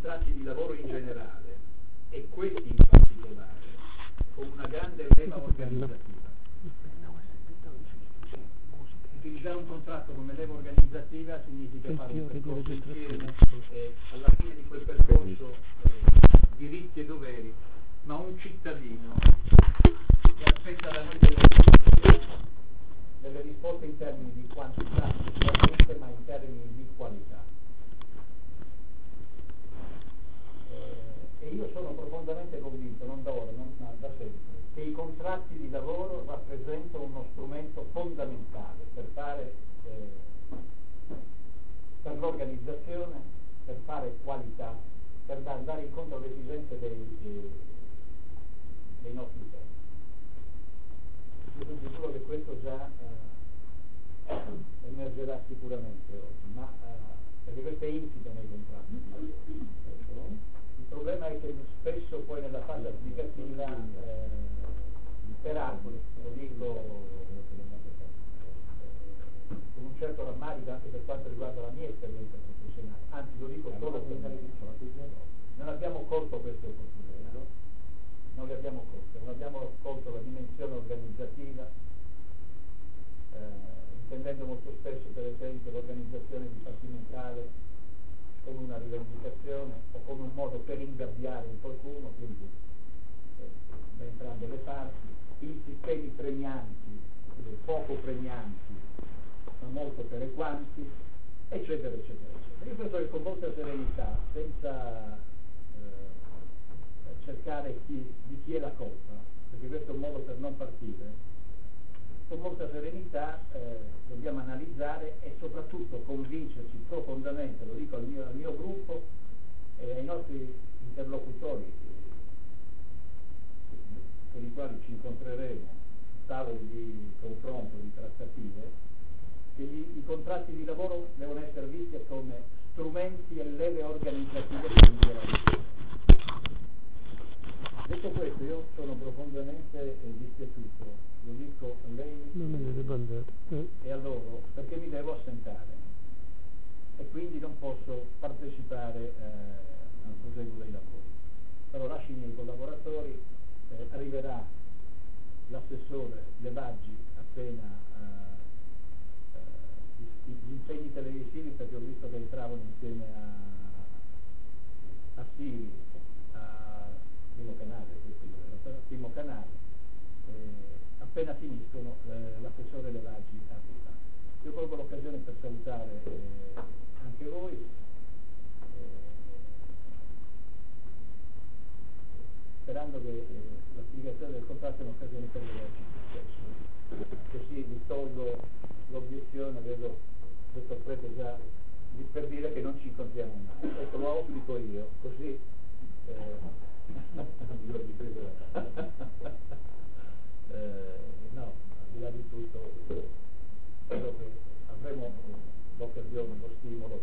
contratti di lavoro in generale e questi in particolare con una grande leva organizzativa. Utilizzare un contratto come leva organizzativa significa fare un percorso insieme e alla fine di quel percorso diritti e doveri, ma un cittadino che aspetta da noi delle risposte in termini di quantità sicuramente, ma in termini di qualità. E io sono profondamente convinto, non da ora, ma da sempre, che i contratti di lavoro rappresentano uno strumento fondamentale per fare per l'organizzazione, per fare qualità, per andare incontro alle esigenze dei nostri utenti. Io sono sicuro che questo già emergerà sicuramente oggi, ma perché questo è insito nei contratti di lavoro. Il problema è che spesso poi nella fase applicativa peraltro, lo dico con un certo rammarico anche per quanto riguarda la mia esperienza professionale, anzi lo dico solo per me, non abbiamo colto queste opportunità, non le abbiamo colte, non abbiamo colto la dimensione organizzativa, intendendo molto spesso per esempio l'organizzazione dipartimentale come una rivendicazione o come un modo per ingabbiare un qualcuno, quindi da entrambe le parti, i sistemi premianti, poco premianti, ma molto perequanti, eccetera, eccetera, eccetera. Io penso che con molta serenità, senza cercare di chi è la colpa, perché questo è un modo per non partire, con molta serenità dobbiamo analizzare e soprattutto convincerci profondamente, lo dico al mio gruppo e ai nostri interlocutori con i quali ci incontreremo, tavoli di confronto, di trattative, che i contratti di lavoro devono essere visti come strumenti e leve organizzative per migliorare. Detto questo, io sono profondamente dispiaciuto, lo dico a lei e a loro, perché mi devo assentare e quindi non posso partecipare al proseguo dei lavori. Però lascio i miei collaboratori, arriverà l'assessore De Baggi appena gli impegni televisivi, perché ho visto che entravano insieme a Siri, primo canale, appena finiscono l'assessore Levaggi arriva. Io colgo l'occasione per salutare anche voi, sperando che la spiegazione del contratto sia un'occasione per vederci più spesso, così vi tolgo l'obiezione, vedo il dottor Prete già per dire che non ci incontriamo mai. Ecco, lo auspico io, così no, al di là di tutto credo che avremo l'occasione, lo stimolo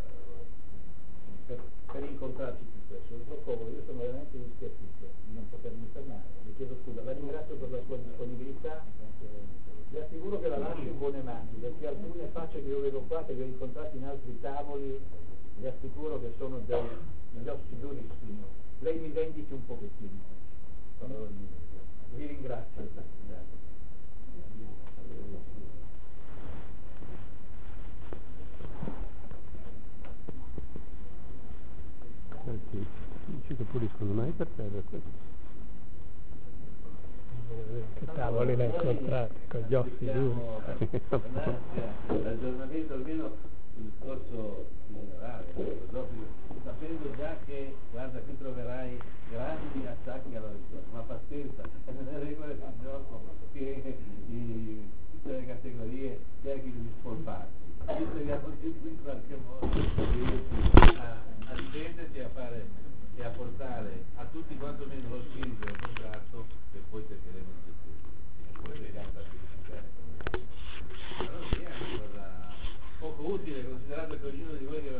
per incontrarci più spesso. Io sono veramente dispiaciuto di non potermi fermare, vi chiedo scusa, la ringrazio per la sua disponibilità, vi assicuro che la lascio in buone mani, perché alcune facce che io vedo qua, che vi ho incontrati in altri tavoli, vi assicuro che sono degli ossi durissimi. Lei mi vendichi un pochettino. Vi ringrazio. Senti, dici che puliscono mai per terra questo? Che tavoli le incontrate con gli ossi duri. L'aggiornamento almeno il corso generale, sapendo già che, guarda, qui troverai grandi attacchi alla risposta, ma pazienza, le regole del gioco, che tutte le categorie cerchi di spolparsi. Noi speriamo in qualche modo a intenderci a fare e a portare a tutti quantomeno lo spirito del contratto che poi cercheremo di gestire. Poi vediamo da allora, è una cosa poco utile, considerato che ognuno di voi che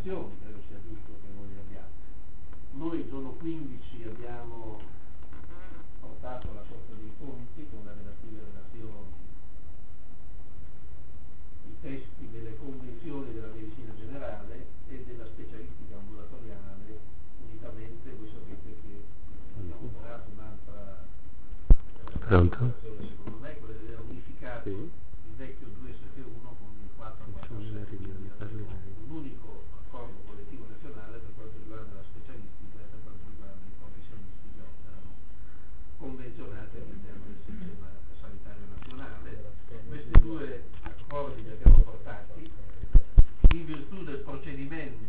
convenzioni, credo sia giusto che voi le abbiate. Noi il giorno 15 abbiamo portato alla Corte dei Conti con le relative relazioni i testi delle convenzioni della medicina generale e della specialistica ambulatoriale, unitamente voi sapete che abbiamo operato un'altra secondo me, quella di aver unificato il vecchio 271 con il 447, un unico accordo collettivo nazionale per quanto riguarda la specialistica e per quanto riguarda i professionisti che operano convenzionati all'interno del sistema sanitario nazionale. Questi due accordi li abbiamo portati in virtù del procedimento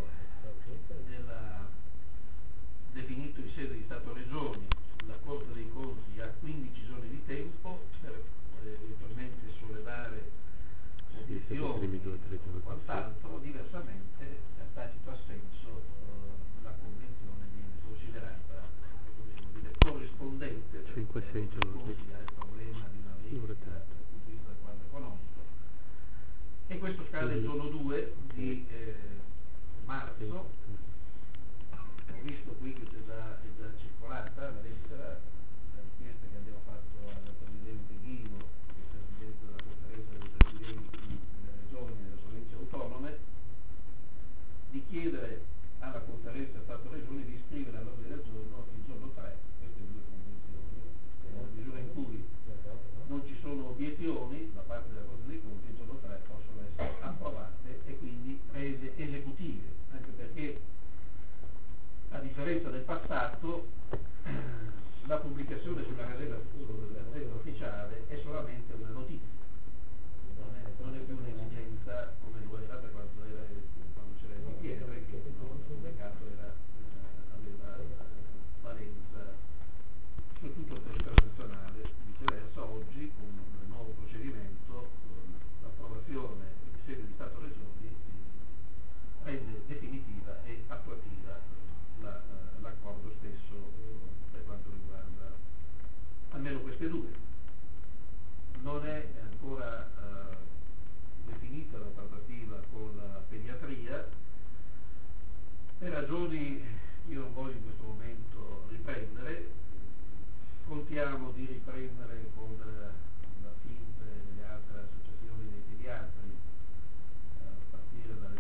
definito in sede di Stato-Regioni. La Corte dei Conti ha 15 giorni di tempo per eventualmente sollevare obiezioni o quant'altro. Diversamente, a tacito assenso, la convenzione viene considerata corrispondente, perché 5-6 giorni ha il problema di una vendita dal punto di vista del quadro economico. E questo scade il giorno 2 di marzo. Ho visto qui che è già circolata la lettera, la richiesta che abbiamo fatto al Presidente Ghigo, che è Presidente della Conferenza dei Presidenti delle Regioni e delle Province Autonome, di chiedere alla Conferenza Stato-Regioni di iscrivere all'ordine del giorno il giorno 3 queste due convenzioni, nella misura in cui non ci sono obiezioni da parte della Corte dei Conti, il giorno 3 possono essere approvate e quindi rese esecutive, anche perché a differenza del passato la pubblicazione sulla Gazzetta Ufficiale è solamente una notizia, non è più un'esigenza come lo era per quando c'era il DPR, che il pubblicato aveva valenza su tutto il territorio nazionale. Viceversa, oggi con il nuovo procedimento l'approvazione in sede di Stato-Regioni rende definitiva e attuativa l'accordo stesso per quanto riguarda almeno queste due. Non è ancora definita la trattativa con la pediatria per ragioni io non voglio in questo momento riprendere. Contiamo di riprendere con la FIMP e le altre associazioni dei pediatri a partire dalle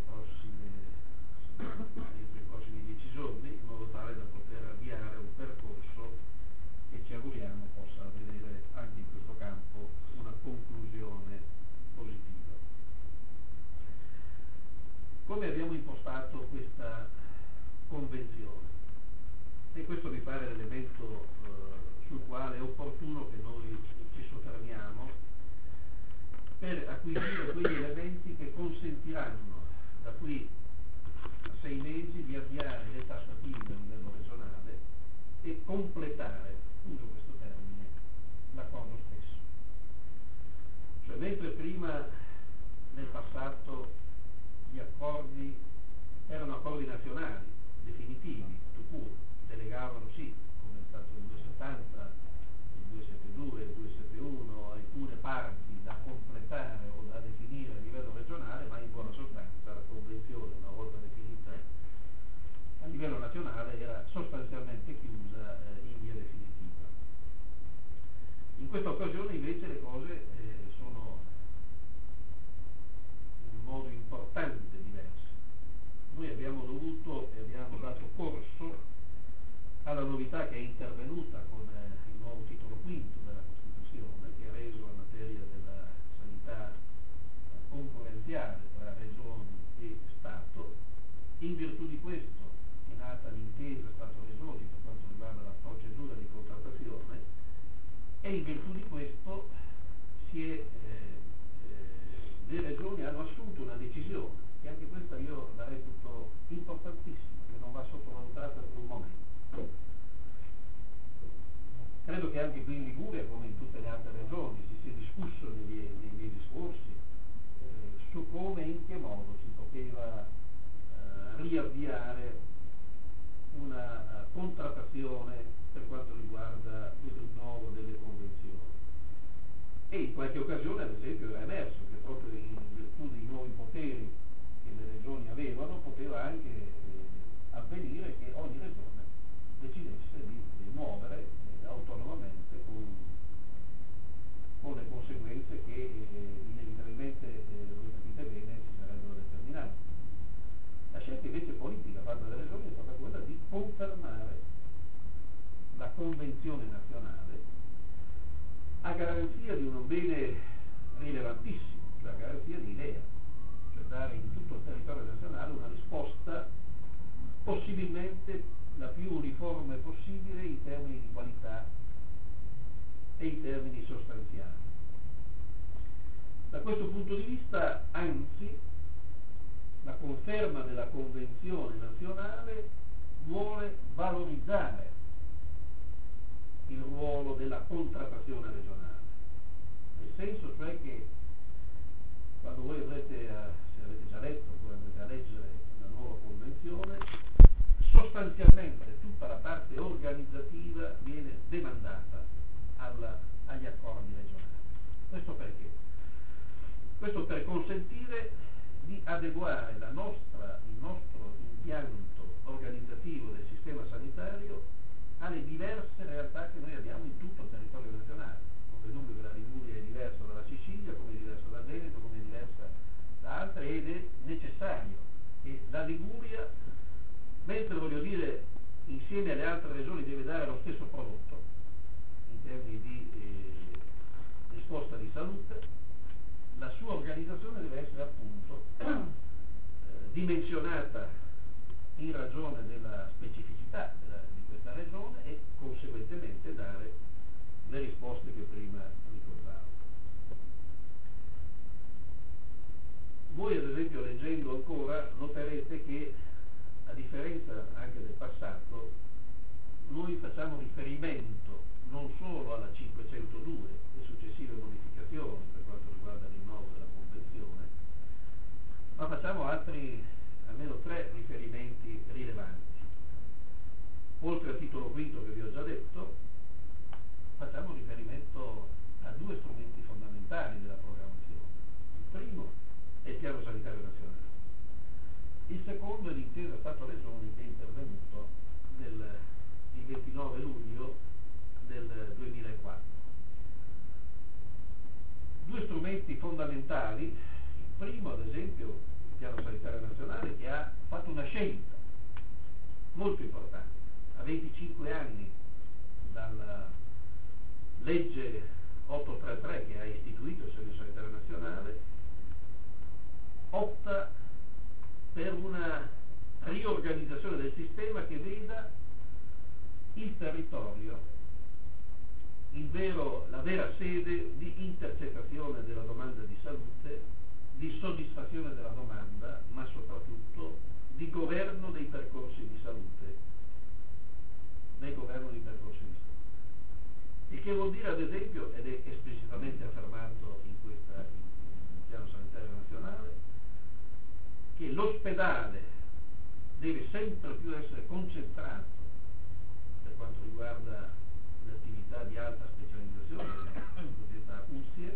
entro i prossimi 10 giorni, in modo tale da poter avviare un percorso che ci auguriamo possa vedere anche in questo campo una conclusione positiva. Come abbiamo impostato questa convenzione? E questo mi pare l'elemento sul quale è opportuno che noi ci soffermiamo per acquisire quegli elementi che consentiranno da qui a 6 mesi di avviare le tassative a livello regionale e completare, uso questo termine, l'accordo stesso. Cioè, mentre prima nel passato gli accordi erano accordi nazionali definitivi, tout court, delegavano sì, come è stato il 270, il 272, il 271, alcune parti da completare o da definire a livello regionale, ma in buona sostanza la convenzione, una volta definita a livello nazionale, era sostanzialmente chiusa in via definitiva. In questa occasione invece le cose sono in modo importante diverse. Noi abbiamo dovuto e abbiamo dato corso alla novità che è intervenuta con il nuovo titolo quinto della Costituzione, che ha reso la materia della sanità concorrenziale tra regioni e Stato. In virtù di questo è nata l'intesa Stato-Regioni per quanto riguarda la procedura di contrattazione e in virtù di questo le regioni hanno assunto una decisione, e anche questa io la reputo importantissima, che non va sottovalutata per un momento. Credo che anche qui in Liguria, come in tutte le altre regioni, si sia discusso nei mesi scorsi su come e in che modo si poteva riavviare una contrattazione per quanto riguarda il rinnovo delle convenzioni. E in qualche occasione, ad esempio, era emerso che proprio in virtù dei nuovi poteri che le regioni avevano, poteva anche avvenire che ogni regione decidesse di muovere autonomamente con le conseguenze che inevitabilmente, voi capite bene, si sarebbero determinate. La scelta invece politica fatta dalle regioni è stata quella di confermare la Convenzione nazionale a garanzia di un bene rilevantissimo, cioè a garanzia di idea, cioè dare in tutto il territorio nazionale una risposta possibilmente la più uniforme possibile in termini di qualità e in termini sostanziali. Da questo punto di vista, anzi, la conferma della Convenzione nazionale vuole valorizzare il ruolo della contrattazione regionale, nel senso cioè che quando voi avrete, se avete già letto, poi andrete a leggere la nuova Convenzione, sostanzialmente tutta la parte organizzativa viene demandata agli accordi regionali. Questo perché? Questo per consentire di adeguare il nostro impianto organizzativo del sistema sanitario alle diverse realtà che noi abbiamo in tutto il territorio nazionale. Come dunque la Liguria è diversa dalla Sicilia, come è diversa dal Veneto, come è diversa da altre, ed è necessario che la Liguria, mentre voglio dire insieme alle altre regioni deve dare lo stesso prodotto in termini di risposta di salute, la sua organizzazione deve essere appunto dimensionata in ragione della specificità di questa regione e conseguentemente dare le risposte che prima ricordavo. Voi ad esempio leggendo ancora noterete che a differenza anche del passato noi facciamo riferimento non solo alla 502 e successive modificazioni per quanto riguarda il rinnovo della Convenzione, ma facciamo altri almeno 3 riferimenti rilevanti. Oltre al titolo quinto che vi ho già detto, facciamo riferimento a 2 strumenti fondamentali della programmazione. Il primo è il Piano Sanitario Nazionale. Il secondo è l'intesa Stato-Regioni che è intervenuto il 29 luglio del 2004. 2 strumenti fondamentali. Il primo, ad esempio, il Piano Sanitario Nazionale, che ha fatto una scelta molto importante. A 25 anni dalla legge 833 che ha istituito il Servizio Sanitario Nazionale, opta per una riorganizzazione del sistema che veda il territorio la vera sede di intercettazione della domanda di salute, di soddisfazione della domanda, ma soprattutto di governo dei percorsi di salute, il che vuol dire ad esempio, ed è esplicitamente affermato in Piano Sanitario Nazionale, che l'ospedale deve sempre più essere concentrato per quanto riguarda l'attività di alta specializzazione, la cosiddetta USIE,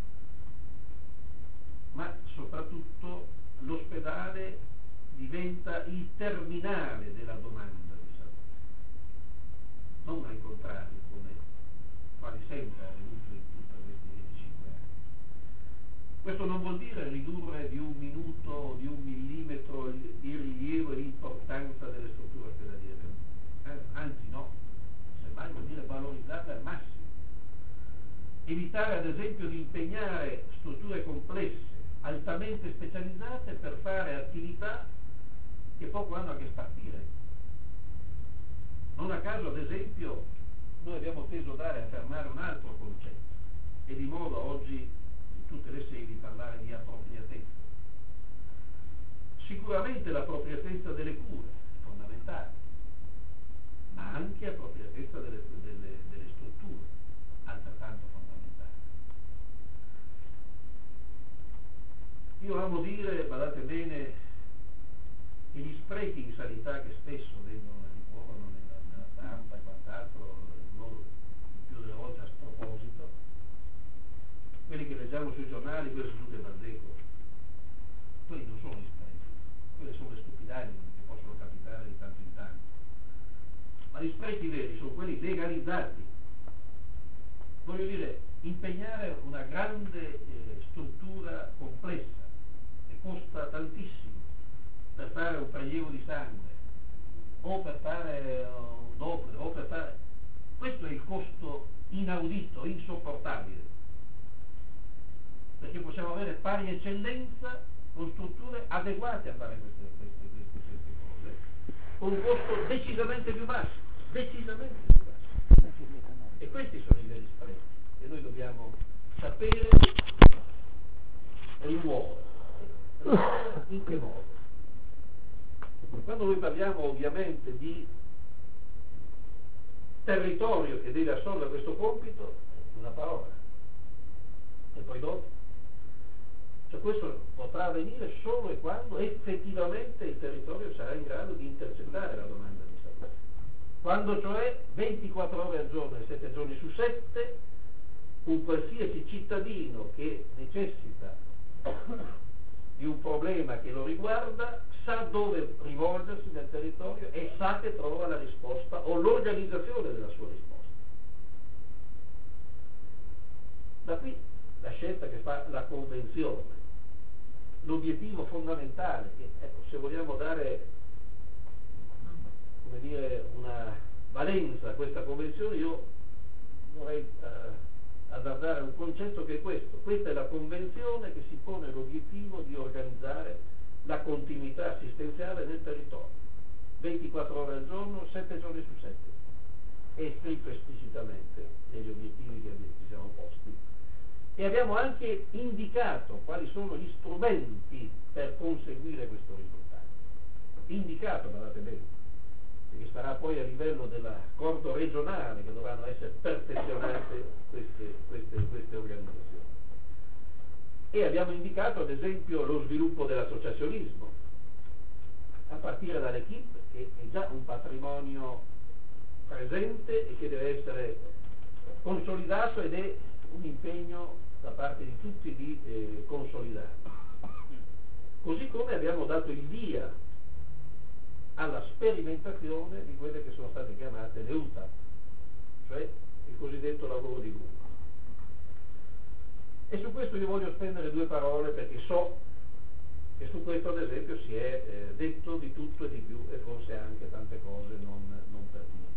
ma soprattutto l'ospedale diventa il terminale della domanda di salute, non al contrario, come quasi sempre è avvenuto in tutti questi 25 anni. Questo non vuol dire ridurre di 1 minuto o di 1 millimetro il rilievo e l'importanza delle strutture ospedaliere, anzi no, semmai vuol dire valorizzarle al massimo. Evitare ad esempio di impegnare strutture complesse, altamente specializzate per fare attività che poco hanno a che spartire. Non a caso ad esempio noi abbiamo teso dare a affermare un altro concetto e di modo oggi in tutte le sedi parlare di appropriatezza. Sicuramente l'appropriatezza delle cure è fondamentale, ma anche appropriatezza delle strutture, altrettanto fondamentale. Io amo dire, badate bene, che gli sprechi in sanità che spesso ricorrono nella stampa e quant'altro, in modo più delle volte a sproposito, quelli che leggiamo sui giornali, quelli sono tutte barzecole. Quelli non sono gli sprechi. impegnare una grande struttura complessa che costa tantissimo per fare un prelievo di sangue o per fare un doppio o per fare... Questo è il costo inaudito, insopportabile, perché possiamo avere pari eccellenza con strutture adeguate a fare queste cose, con un costo decisamente più basso, e questi sono i veri sprechi che noi dobbiamo sapere rimuovere. In che modo? Quando noi parliamo ovviamente di territorio che deve assolvere questo compito, una parola, e poi dopo, cioè questo potrà avvenire solo e quando effettivamente il territorio sarà in grado di intercettare la domanda di salute, quando cioè 24 ore al giorno e 7 giorni su 7 un qualsiasi cittadino che necessita di un problema che lo riguarda sa dove rivolgersi nel territorio e sa che trova la risposta o l'organizzazione della sua risposta. Da qui la scelta che fa la Convenzione, l'obiettivo fondamentale, che ecco, se vogliamo dare, come dire, una valenza a questa Convenzione, io vorrei azzardare un concetto che è questo. Questa è la Convenzione che si pone l'obiettivo di organizzare la continuità assistenziale nel territorio, 24 ore al giorno, 7 giorni su 7. È scritto esplicitamente negli obiettivi che ci siamo posti. E abbiamo anche indicato quali sono gli strumenti per conseguire questo risultato. Indicato, guardate bene, perché sarà poi a livello dell'accordo regionale che dovranno essere perfezionate queste organizzazioni. E abbiamo indicato ad esempio lo sviluppo dell'associazionismo, a partire dall'equipe, che è già un patrimonio presente e che deve essere consolidato, ed è un impegno da parte di tutti di consolidarlo. Così come abbiamo dato il via alla sperimentazione di quelle che sono state chiamate le UTAP, cioè il cosiddetto lavoro di gruppo. E su questo io voglio spendere 2 parole, perché so che su questo ad esempio si è detto di tutto e di più, e forse anche tante cose non pertinenti.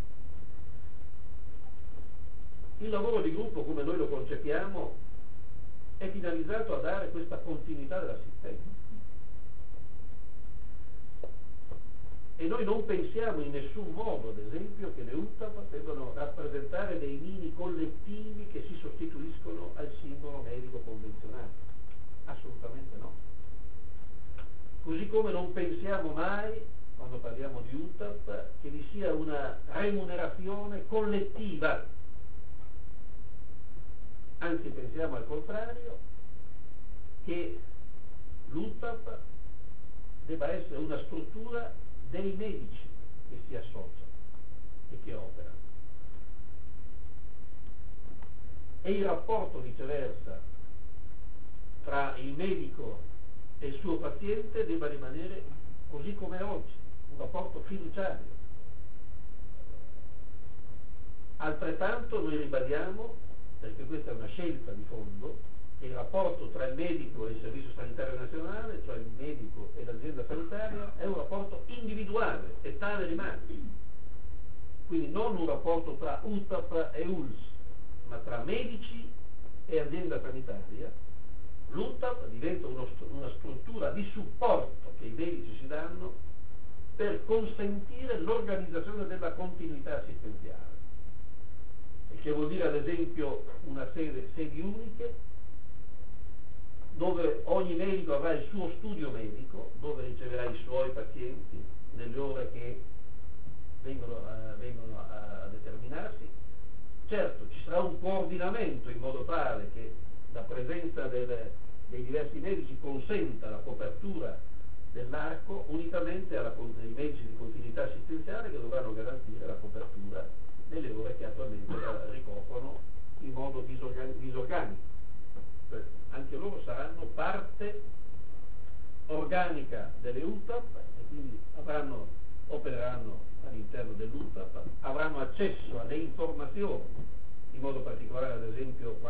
Il lavoro di gruppo, come noi lo concepiamo, è finalizzato a dare questa continuità dell'assistenza. E noi non pensiamo in nessun modo, ad esempio, che le UTAP debbano rappresentare dei mini collettivi che si sostituiscono al singolo medico convenzionato. Assolutamente no. Così come non pensiamo mai, quando parliamo di UTAP, che vi sia una remunerazione collettiva. Anzi, pensiamo al contrario, che l'UTAP debba essere una struttura dei medici che si associano e che operano. E il rapporto viceversa tra il medico e il suo paziente debba rimanere così come oggi, un rapporto fiduciario. Altrettanto noi ribadiamo, perché questa è una scelta di fondo, che il rapporto tra il medico e il Servizio Sanitario Nazionale, cioè il medico e l'azienda sanitaria, è un rapporto individuale e tale rimane. Quindi non un rapporto tra UTAP e ULS, ma tra medici e azienda sanitaria. L'UTAP diventa una struttura di supporto che i medici si danno per consentire l'organizzazione della continuità assistenziale, il che vuol dire ad esempio una sedi uniche, dove ogni medico avrà il suo studio medico, dove riceverà i suoi pazienti nelle ore che vengono a determinarsi. Certo, ci sarà un coordinamento in modo tale che la presenza dei diversi medici consenta la copertura dell'arco, unitamente ai medici di continuità assistenziale, che dovranno garantire la copertura nelle ore che attualmente ricoprono in modo disorganico. Anche loro saranno parte organica delle UTAP e quindi opereranno all'interno dell'UTAP, avranno accesso alle informazioni, in modo particolare ad esempio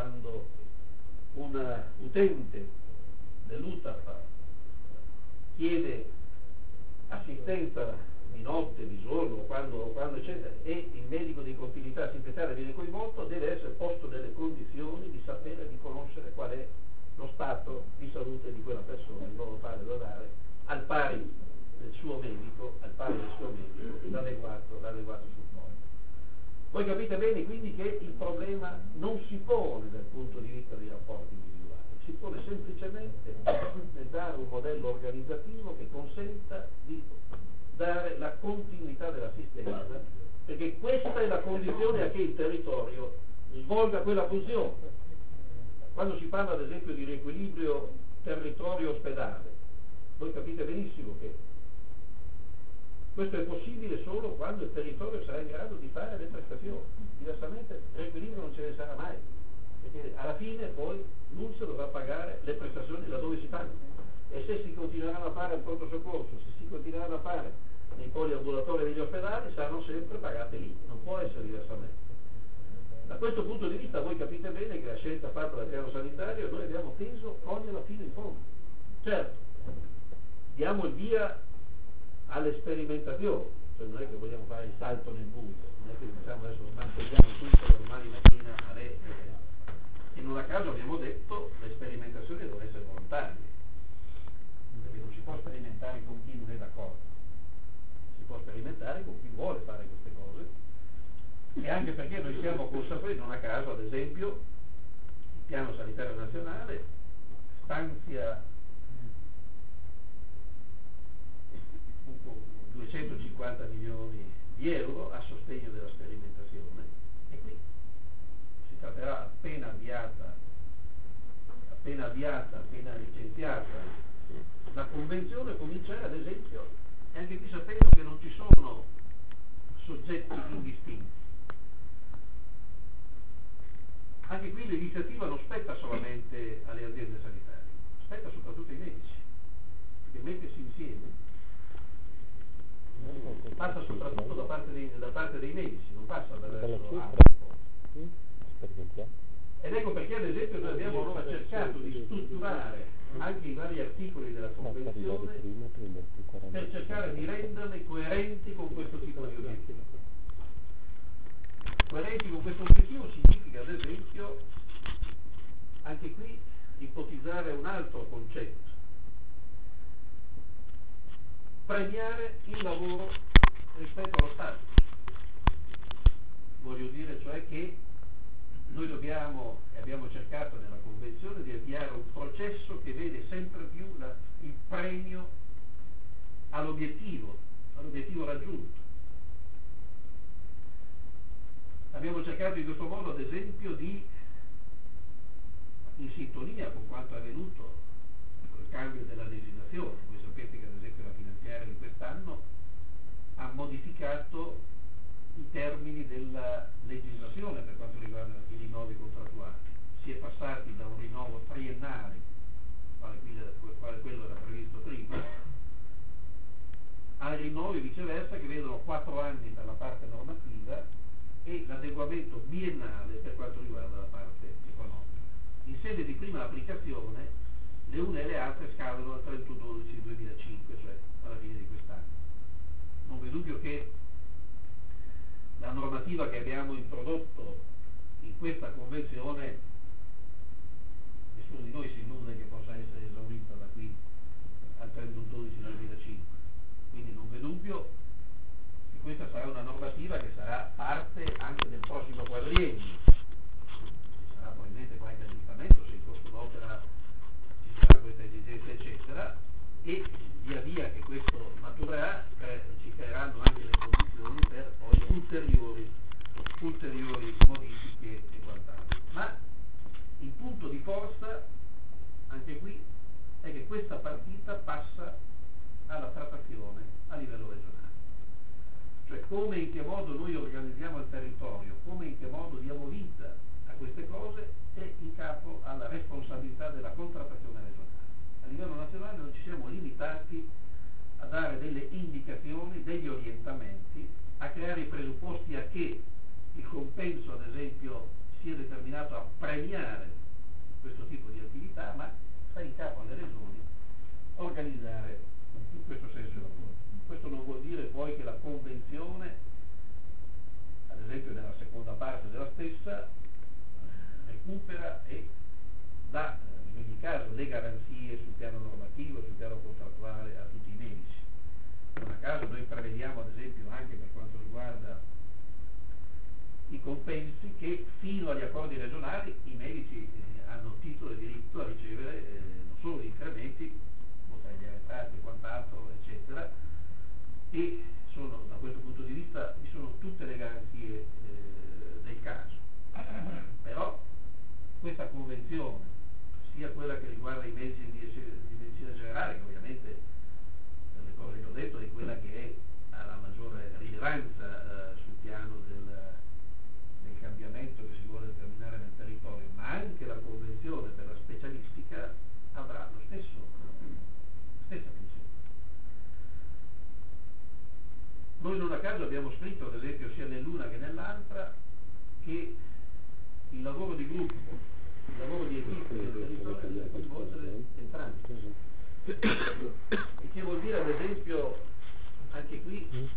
un utente dell'UTAP chiede assistenza di notte, di giorno, quando eccetera, e il medico di continuità assistenziale viene coinvolto, deve essere posto nelle condizioni di sapere, di conoscere qual è lo stato di salute di quella persona, in modo tale da dare al pari del suo medico, l'adeguato supporto. Voi capite bene quindi che il problema non si pone dal punto di vista dei rapporti individuali, si pone semplicemente nel dare un modello organizzativo che consenta di dare la continuità dell'assistenza, perché questa è la condizione a che il territorio svolga quella funzione. Quando si parla ad esempio di riequilibrio territorio-ospedale, voi capite benissimo che questo è possibile solo quando il territorio sarà in grado di fare le prestazioni, diversamente il riequilibrio non ce ne sarà mai, perché alla fine poi l'UNSS dovrà pagare le prestazioni laddove si fanno, e se si continueranno a fare al pronto soccorso, se si continueranno a fare nei poliambulatori degli ospedali, saranno sempre pagate lì, non può essere diversamente. Da questo punto di vista voi capite bene che la scelta fatta dal piano sanitario noi abbiamo teso coglierla fino in fondo. Certo, diamo il via alle sperimentazioni, cioè non è che vogliamo fare il salto nel buio, non è che diciamo adesso smantelliamo tutto da domani mattina alle e non a caso abbiamo detto le sperimentazioni devono essere volontarie, perché non si può sperimentare con chi non è d'accordo, si può sperimentare con chi vuole fare queste cose, e anche perché noi siamo consapevoli, non a caso ad esempio il piano sanitario nazionale stanzia 250 milioni di euro a sostegno della sperimentazione, e qui si tratterà appena licenziata la convenzione, cominciare ad esempio, e anche qui sapendo che non ci sono soggetti indistinti. Anche qui l'iniziativa non spetta solamente alle aziende sanitarie, spetta soprattutto ai medici, perché mettersi insieme passa soprattutto da parte dei medici, non passa attraverso altri. Ed ecco perché ad esempio noi abbiamo allora cercato di strutturare anche i vari articoli della Convenzione per cercare di renderli coerenti con questo tipo di obiettivo. Coerenti con questo obiettivo significa ad esempio anche qui ipotizzare un altro concetto: premiare il lavoro rispetto allo Stato. Voglio dire cioè che noi dobbiamo, e abbiamo cercato nella Convenzione, di avviare un processo che vede sempre più il premio all'obiettivo raggiunto. Abbiamo cercato in questo modo ad esempio di, in sintonia con quanto è avvenuto con il cambio della legislazione, voi sapete che ad esempio la finanziaria di quest'anno ha modificato i termini della legislazione per quanto riguarda i rinnovi contrattuali. Si è passati da un rinnovo triennale, quale quello era previsto prima, a rinnovi viceversa che vedono 4 anni per la parte normativa e l'adeguamento biennale per quanto riguarda la parte economica. In sede di prima applicazione le une e le altre scadono al 31/12/2005, cioè alla fine di quest'anno. Non v'è dubbio che la normativa che abbiamo introdotto in questa convenzione, nessuno di noi si illude che possa essere esaurita da qui al 31/12/2005, quindi non v'è dubbio che questa sarà una normativa che sarà parte anche del prossimo quadriennio. Ci sarà probabilmente qualche aggiustamento se il costo d'opera ci sarà questa esigenza eccetera, e via via che questo maturerà ci creeranno anche le condizioni per poi ulteriori modifiche e quant'altro. Ma il punto di forza anche qui è che questa partita passa alla trattazione a livello regionale, cioè come e in che modo noi organizziamo il territorio, come e in che modo diamo vita a queste cose è in capo alla responsabilità della contrattazione regionale. A livello nazionale non ci siamo limitati a dare delle indicazioni, degli orientamenti, a creare i presupposti a che il compenso ad esempio sia determinato a premiare questo tipo di organizzare in questo senso il lavoro. Questo non vuol dire poi che la convenzione, ad esempio nella seconda parte della stessa, recupera e dà in ogni caso le garanzie sul piano normativo, sul piano contrattuale a tutti i medici. Non a caso noi prevediamo ad esempio anche per quanto riguarda i compensi che fino agli accordi regionali i medici hanno titolo e diritto a ricevere non solo gli incrementi, oltre agli arretrati e quant'altro, eccetera, e sono, da questo punto di vista vi sono tutte le garanzie del caso. Però questa convenzione, sia quella che riguarda i medici di medicina generale, che ovviamente per le cose che ho detto è quella che ha la maggiore rilevanza sul piano del cambiamento che si vuole determinare nel territorio, ma anche la convenzione per la specialistica avrà lo stessa funzione. Noi non a caso abbiamo scritto, ad esempio, sia nell'una che nell'altra, che il lavoro di gruppo, il lavoro di equipe nel territorio deve coinvolgere entrambi. E che vuol dire, ad esempio, anche qui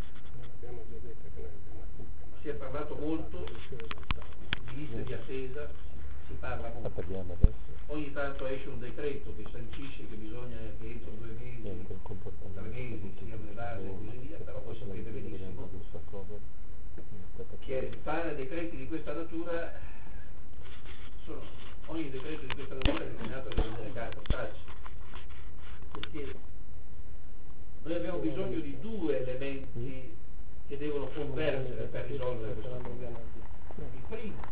si è parlato molto di liste di attesa, si parla molto. Ogni tanto esce un decreto che sancisce che bisogna che entro 2 mesi o 3 mesi siano le basi e così via, però voi sapete benissimo che fare decreti di questa natura, ogni decreto di questa natura è destinato a rimanere carta straccia, perché noi abbiamo bisogno di 2 elementi che devono convergere per risolvere questo problema. Il primo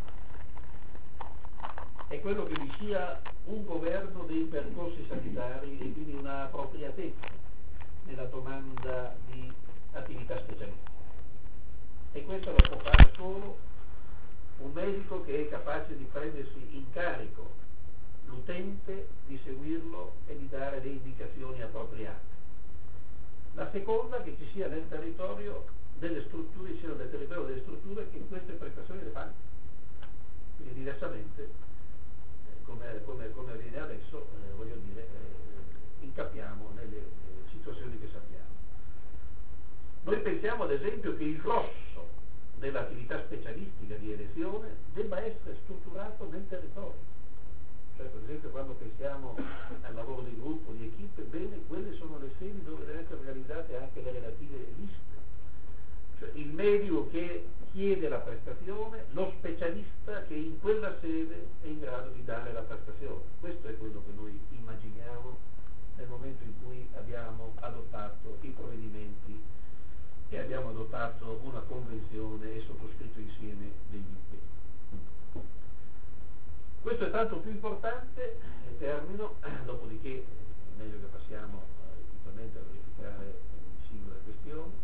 è quello che vi sia un governo dei percorsi sanitari e quindi una appropriatezza nella domanda di attività specialistica. E questo lo può fare solo un medico che è capace di prendersi in carico l'utente, di seguirlo e di dare le indicazioni appropriate. La seconda, che ci sia nel territorio delle strutture, siano nel territorio delle strutture che queste prestazioni le fanno. Quindi diversamente, come avviene adesso, voglio dire, incappiamo nelle situazioni che sappiamo. Noi pensiamo ad esempio che il grosso dell'attività specialistica di elezione debba essere strutturato nel territorio. Cioè, per esempio, quando pensiamo al lavoro di gruppo, di equipe, bene, quelle sono le sedi dove devono essere organizzate anche le relative liste. Cioè, il medico che chiede la prestazione, lo specialista che in quella sede è in grado di dare la prestazione. Questo è quello che noi immaginiamo nel momento in cui abbiamo adottato i provvedimenti e abbiamo adottato una convenzione e sottoscritto insieme degli impegni. Questo è tanto più importante, e termino, dopodiché è meglio che passiamo eventualmente a verificare singole questioni,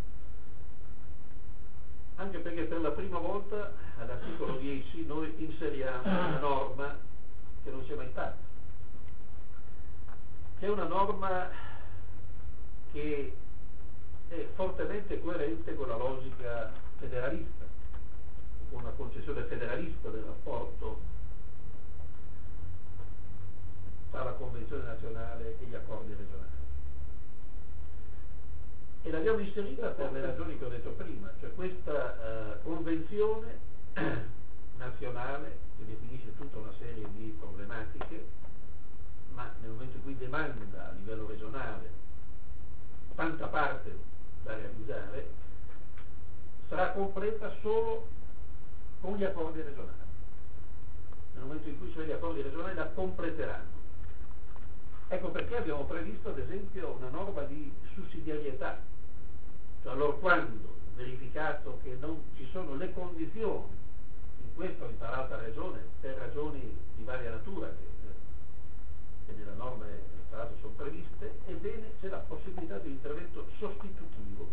anche perché per la prima volta all'articolo 10 noi inseriamo una norma che non c'è mai stata, che è una norma che è fortemente coerente con la logica federalista, con una concezione federalista del rapporto tra la Convenzione nazionale e gli accordi regionali. E l'abbiamo inserita per le ragioni che ho detto prima, cioè questa convenzione nazionale che definisce tutta una serie di problematiche, ma nel momento in cui demanda a livello regionale tanta parte da realizzare, sarà completa solo con gli accordi regionali. Nel momento in cui cioè gli accordi regionali la completeranno. Ecco perché abbiamo previsto ad esempio una norma di sussidiarietà, cioè allora quando verificato che non ci sono le condizioni in questa o in tal'altra regione per ragioni di varia natura che nella norma tra l'altro sono previste, ebbene c'è la possibilità di intervento sostitutivo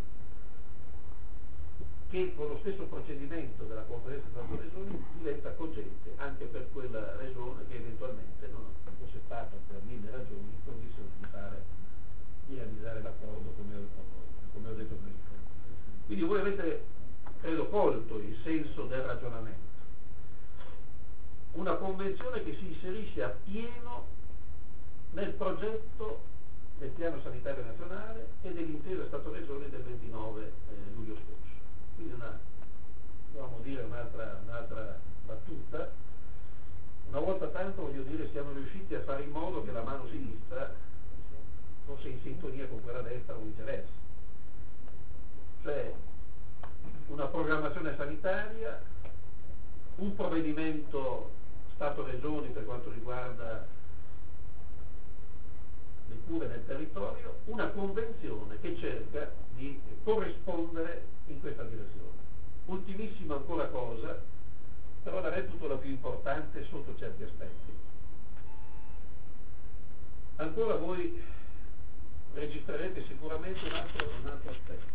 che con lo stesso procedimento della conferenza tra le regioni diventa cogente anche per quella regione che eventualmente non fosse stata per 1000 ragioni in condizione di realizzare l'accordo come ho detto prima. Quindi voi avete, credo, colto il senso del ragionamento. Una convenzione che si inserisce appieno nel progetto del piano sanitario nazionale e dell'intesa Stato-Regione del 29 luglio scorso. Quindi dovevamo dire un'altra battuta. Una volta tanto, voglio dire, siamo riusciti a fare in modo che la mano sinistra fosse in sintonia con quella destra o viceversa. Cioè una programmazione sanitaria, un provvedimento Stato-Regioni per quanto riguarda le cure nel territorio, una convenzione che cerca di corrispondere in questa direzione. Ultimissima ancora cosa, però la reputo la più importante sotto certi aspetti. Ancora voi registrerete sicuramente un altro aspetto.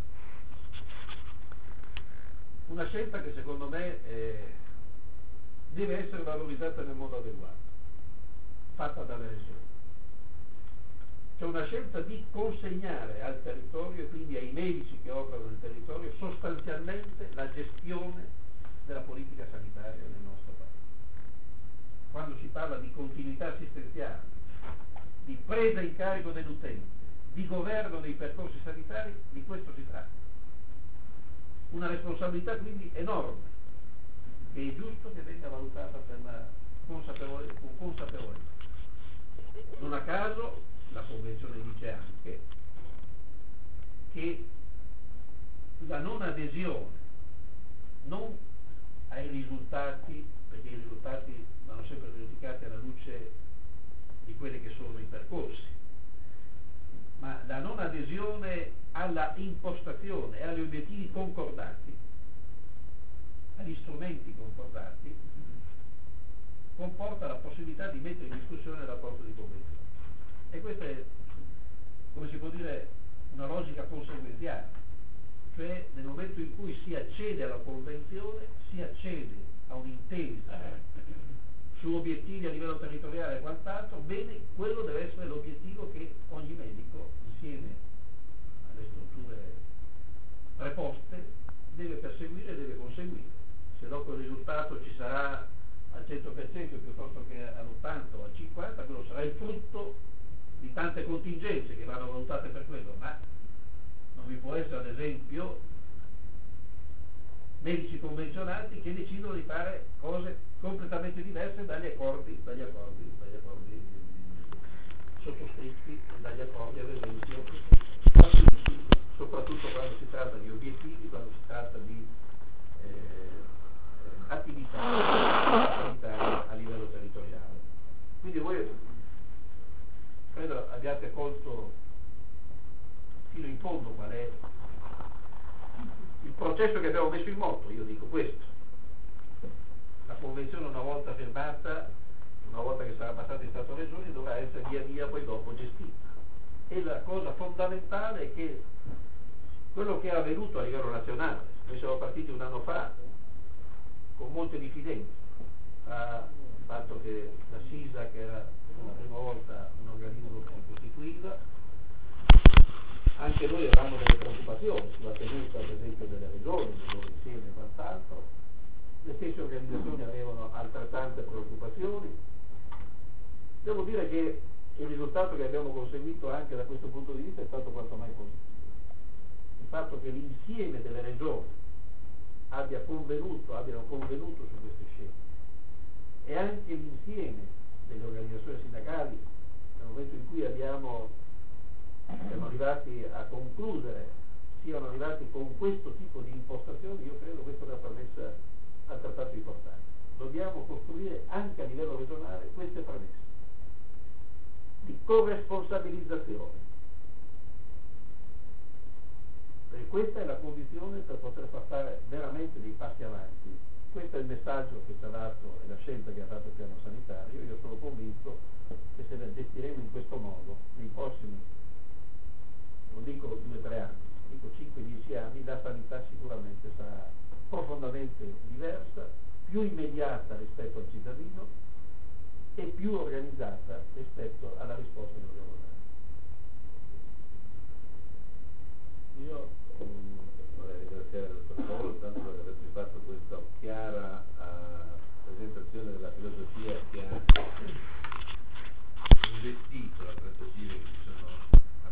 Una scelta che secondo me deve essere valorizzata nel modo adeguato, fatta dalle regioni. C'è una scelta di consegnare al territorio e quindi ai medici che operano nel territorio sostanzialmente la gestione della politica sanitaria nel nostro paese. Quando si parla di continuità assistenziale, di presa in carico dell'utente, di governo dei percorsi sanitari, di questo si tratta. Una responsabilità quindi enorme, che è giusto che venga valutata con consapevolezza. Non a caso la Convenzione dice anche che la non adesione non ai risultati, perché i risultati vanno sempre verificati alla luce di quelli che sono i percorsi, ma la non adesione alla impostazione e agli obiettivi concordati, agli strumenti concordati, comporta la possibilità di mettere in discussione il rapporto di convenzione. E questa è, come si può dire, una logica conseguenziale, cioè nel momento in cui si accede alla convenzione, si accede a un'intesa su obiettivi a livello territoriale e quant'altro, bene, quello deve essere l'obiettivo che ogni medico, insieme alle strutture preposte, deve perseguire e deve conseguire. Se dopo il risultato ci sarà al 100% piuttosto che all'80 o al 50%, quello sarà il frutto di tante contingenze che vanno valutate per quello, ma non vi può essere ad esempio medici convenzionati che decidono di fare cose completamente diverse dagli accordi sottoscritti e dagli accordi ad esempio, soprattutto quando si tratta di obiettivi, quando si tratta di attività sanitarie a livello territoriale. Quindi voi credo abbiate colto fino in fondo qual è il processo che abbiamo messo in moto. Io dico questo: la convenzione, una volta firmata, una volta che sarà passata in Stato-Regioni, dovrà essere via via poi dopo gestita. E la cosa fondamentale è che quello che è avvenuto a livello nazionale, noi siamo partiti un anno fa con molte diffidenze, il fatto che la SISA, che era per la prima volta un organismo che si costituiva, anche noi avevamo delle preoccupazioni sulla tenuta ad esempio delle regioni, del loro insieme e quant'altro. Le stesse organizzazioni avevano altrettante preoccupazioni. Devo dire che il risultato che abbiamo conseguito anche da questo punto di vista è stato quanto mai positivo. Il fatto che l'insieme delle regioni abbiano convenuto su queste scelte e anche l'insieme delle organizzazioni sindacali, nel momento in cui siamo arrivati a concludere, siano arrivati con questo tipo di impostazioni, io credo questa è una premessa altrettanto importante. Dobbiamo costruire anche a livello regionale queste premesse di corresponsabilizzazione, perché questa è la condizione per poter fare veramente dei passi avanti. Questo è il messaggio che ci ha dato e la scelta che ha fatto il piano sanitario. Io sono convinto che se la gestiremo in questo modo nei prossimi, non dico 2-3 anni, dico 5-10 anni, la sanità sicuramente sarà profondamente diversa, più immediata rispetto al cittadino e più organizzata rispetto alla risposta che dobbiamo dare. Io vorrei ringraziare il dottor Paolo tanto per averci fatto questa chiara presentazione della filosofia che ha investito la trattativa che ci sono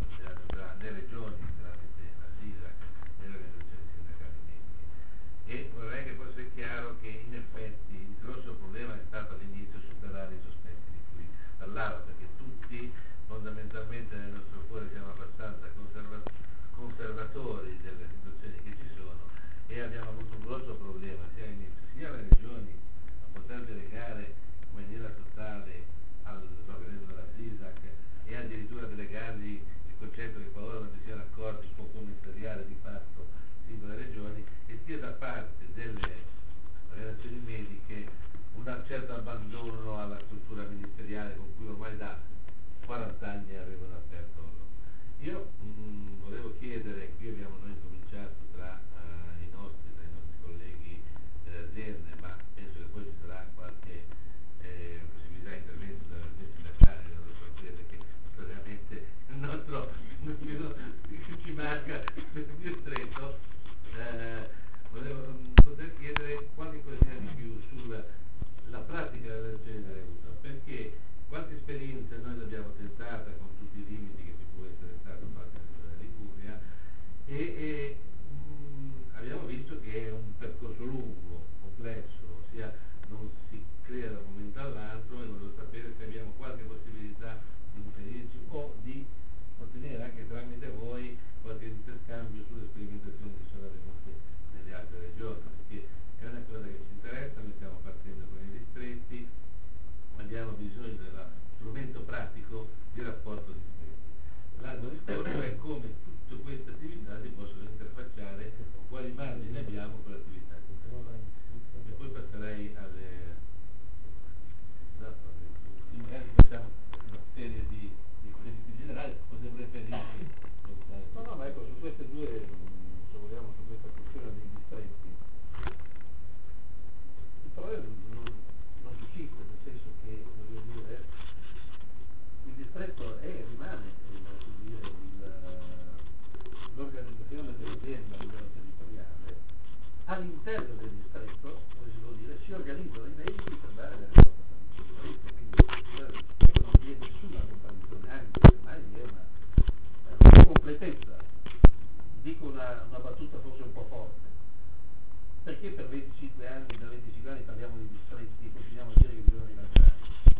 40 anni avevano aperto loro. Io volevo chiedere, qui abbiamo noi cominciato tra i nostri colleghi delle aziende, ma penso che poi ci sarà qualche possibilità di intervento della sindacale della nostra azienda, che praticamente il nostro ci manca più stretto. Volevo poter chiedere qualche cosina di più sulla pratica del genere avuta, perché qualche esperienza noi l'abbiamo tentata con tutti i limiti che ci può essere stato fatto nella Liguria e abbiamo visto che è un percorso lungo, complesso, ossia non si crea da un momento all'altro, e volevo sapere se abbiamo qualche possibilità di inserirci o di ottenere anche tramite voi qualche interscambio sulle sperimentazioni che sono avvenute nelle altre regioni, perché è una cosa che ci interessa. Noi stiamo partendo con i distretti, ma abbiamo bisogno dello strumento pratico di rapporto distretti. L'altro discorso è come tutte queste attività si possono interfacciare, quali margini abbiamo con l'attività distrettuale. E poi passerei alle facciamo una serie di quesiti generali, cosa preferisci? No, ma ecco, su queste due, se vogliamo, su questa questione dei distretti, il problema non sussiste, nel senso che, voglio dire, il distretto rimane l'organizzazione dell'azienda a livello territoriale. All'interno del distretto, come si può dire, si organizzano i medici per dare la risposta sanitaria, quindi non viene nessuna contraddizione, anche ormai è una completezza. Dico una battuta forse un po' forte, perché per 25 anni, da 25 anni parliamo di distretti e continuiamo a dire che bisogna rilanciare,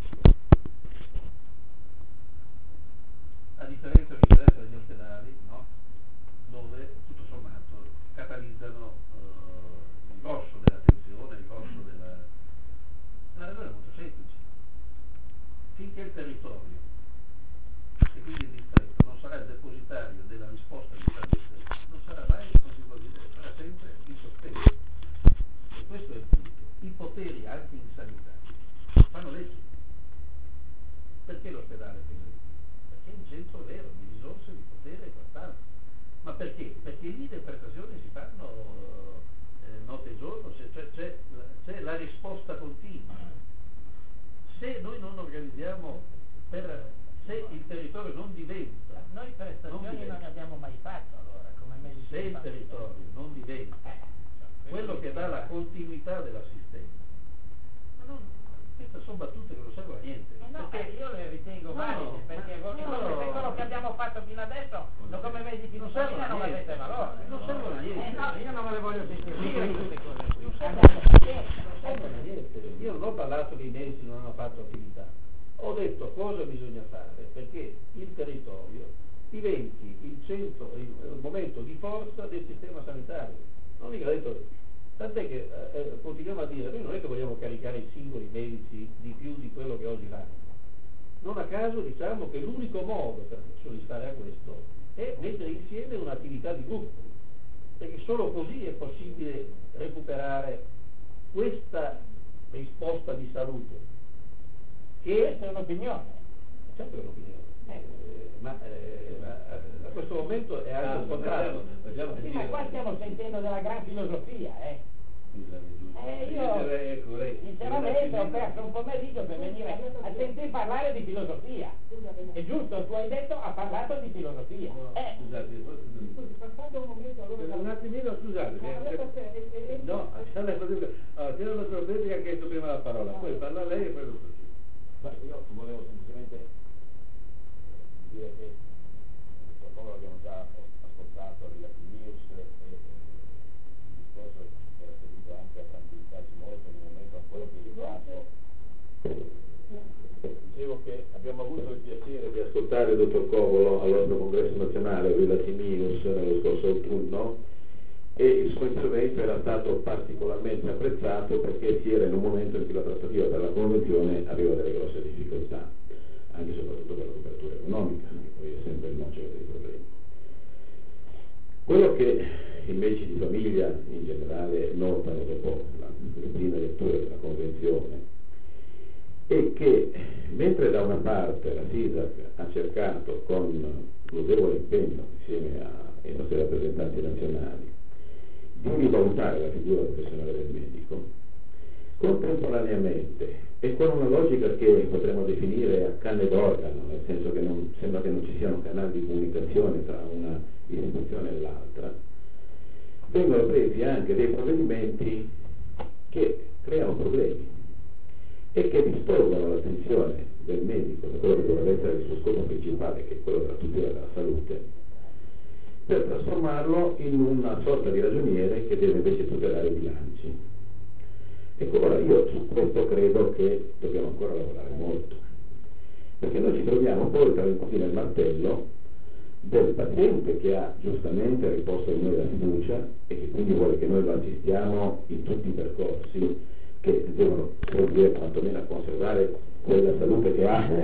a differenza degli ospedali, no? Dove tutto sommato catalizzano il grosso dell'attenzione, il grosso della... La ragione è molto semplice: finché il territorio e quindi il distretto non sarà il depositario della risposta di salute, non sarà mai, non si può dire, sarà sempre in sostegno. E questo è il punto. I poteri anche in sanità fanno legge. Perché l'ospedale pesa di più? Perché è il centro vero di risorse, di potere e quant'altro. Ma perché? Perché lì le prestazioni si fanno notte e giorno, c'è la risposta continua. Se noi non organizziamo, se il territorio non diventa, noi prestazioni non ne abbiamo mai fatto, allora, come medici. Se il territorio non diventa quello che dà la continuità dell'assistenza, ma non, queste sono battute che non servono a niente. No, io le ritengo valide, perché quello che abbiamo fatto fino adesso, come medici non servono, non avete valore. Non servono a niente. No, io non me le voglio sentire dire queste cose qui. Non servono a niente. Io non ho parlato che i medici non hanno fatto attività. Ho detto cosa bisogna fare perché il territorio diventi il centro, il momento di forza del sistema sanitario. Non mica detto, tant'è che continuiamo a dire, noi non è che vogliamo caricare i singoli medici di più di quello che oggi fanno. Non a caso diciamo che l'unico modo per soddisfare a questo è mettere insieme un'attività di gruppo, perché solo così è possibile recuperare questa risposta di salute. Che è un'opinione. Certo che è un'opinione, ma a questo momento è anche scontato. Sì, ma qua stiamo sentendo della gran filosofia, io sinceramente ho perso un pomeriggio per venire a sentire parlare di filosofia. È giusto, tu hai detto ha parlato di filosofia. Scusate, passando un momento allora un attimino, scusate. No, c'era una sorpresa che ha chiesto prima la parola, poi parla lei e poi lo faccio. Io volevo semplicemente dire che il popolo abbiamo già ascoltato Relati News e il discorso era servito anche a tranquillizzarci molto in un momento ancora più delicato. Dicevo che abbiamo avuto il piacere di ascoltare il dottor Covolo al nostro congresso nazionale Relati News nello scorso autunno, e il suo intervento era stato particolarmente apprezzato perché si era in un momento in cui la trattativa per la convenzione aveva delle grosse difficoltà, anche e soprattutto per la copertura economica, che poi è sempre il nocciolo dei problemi. Quello che i medici di famiglia in generale notano dopo la prima lettura della convenzione è che mentre da una parte la SISAC ha cercato con lodevole impegno insieme ai nostri rappresentanti nazionali di rivalutare la figura professionale del medico, contemporaneamente e con una logica che potremmo definire a canne d'organo, nel senso che sembra che non ci siano canali di comunicazione tra una istituzione e l'altra, vengono presi anche dei provvedimenti che creano problemi e che distolgono l'attenzione del medico da quello che dovrebbe essere il suo scopo principale, che è quello della tutela della salute, per trasformarlo in una sorta di ragioniere che deve invece tutelare i bilanci. Ecco, ora io su questo credo che dobbiamo ancora lavorare molto, perché noi ci troviamo poi tra l'incudine e il martello del paziente che ha giustamente riposto in noi la fiducia e che quindi vuole che noi lo assistiamo in tutti i percorsi che devono servire quantomeno a conservare quella salute che ha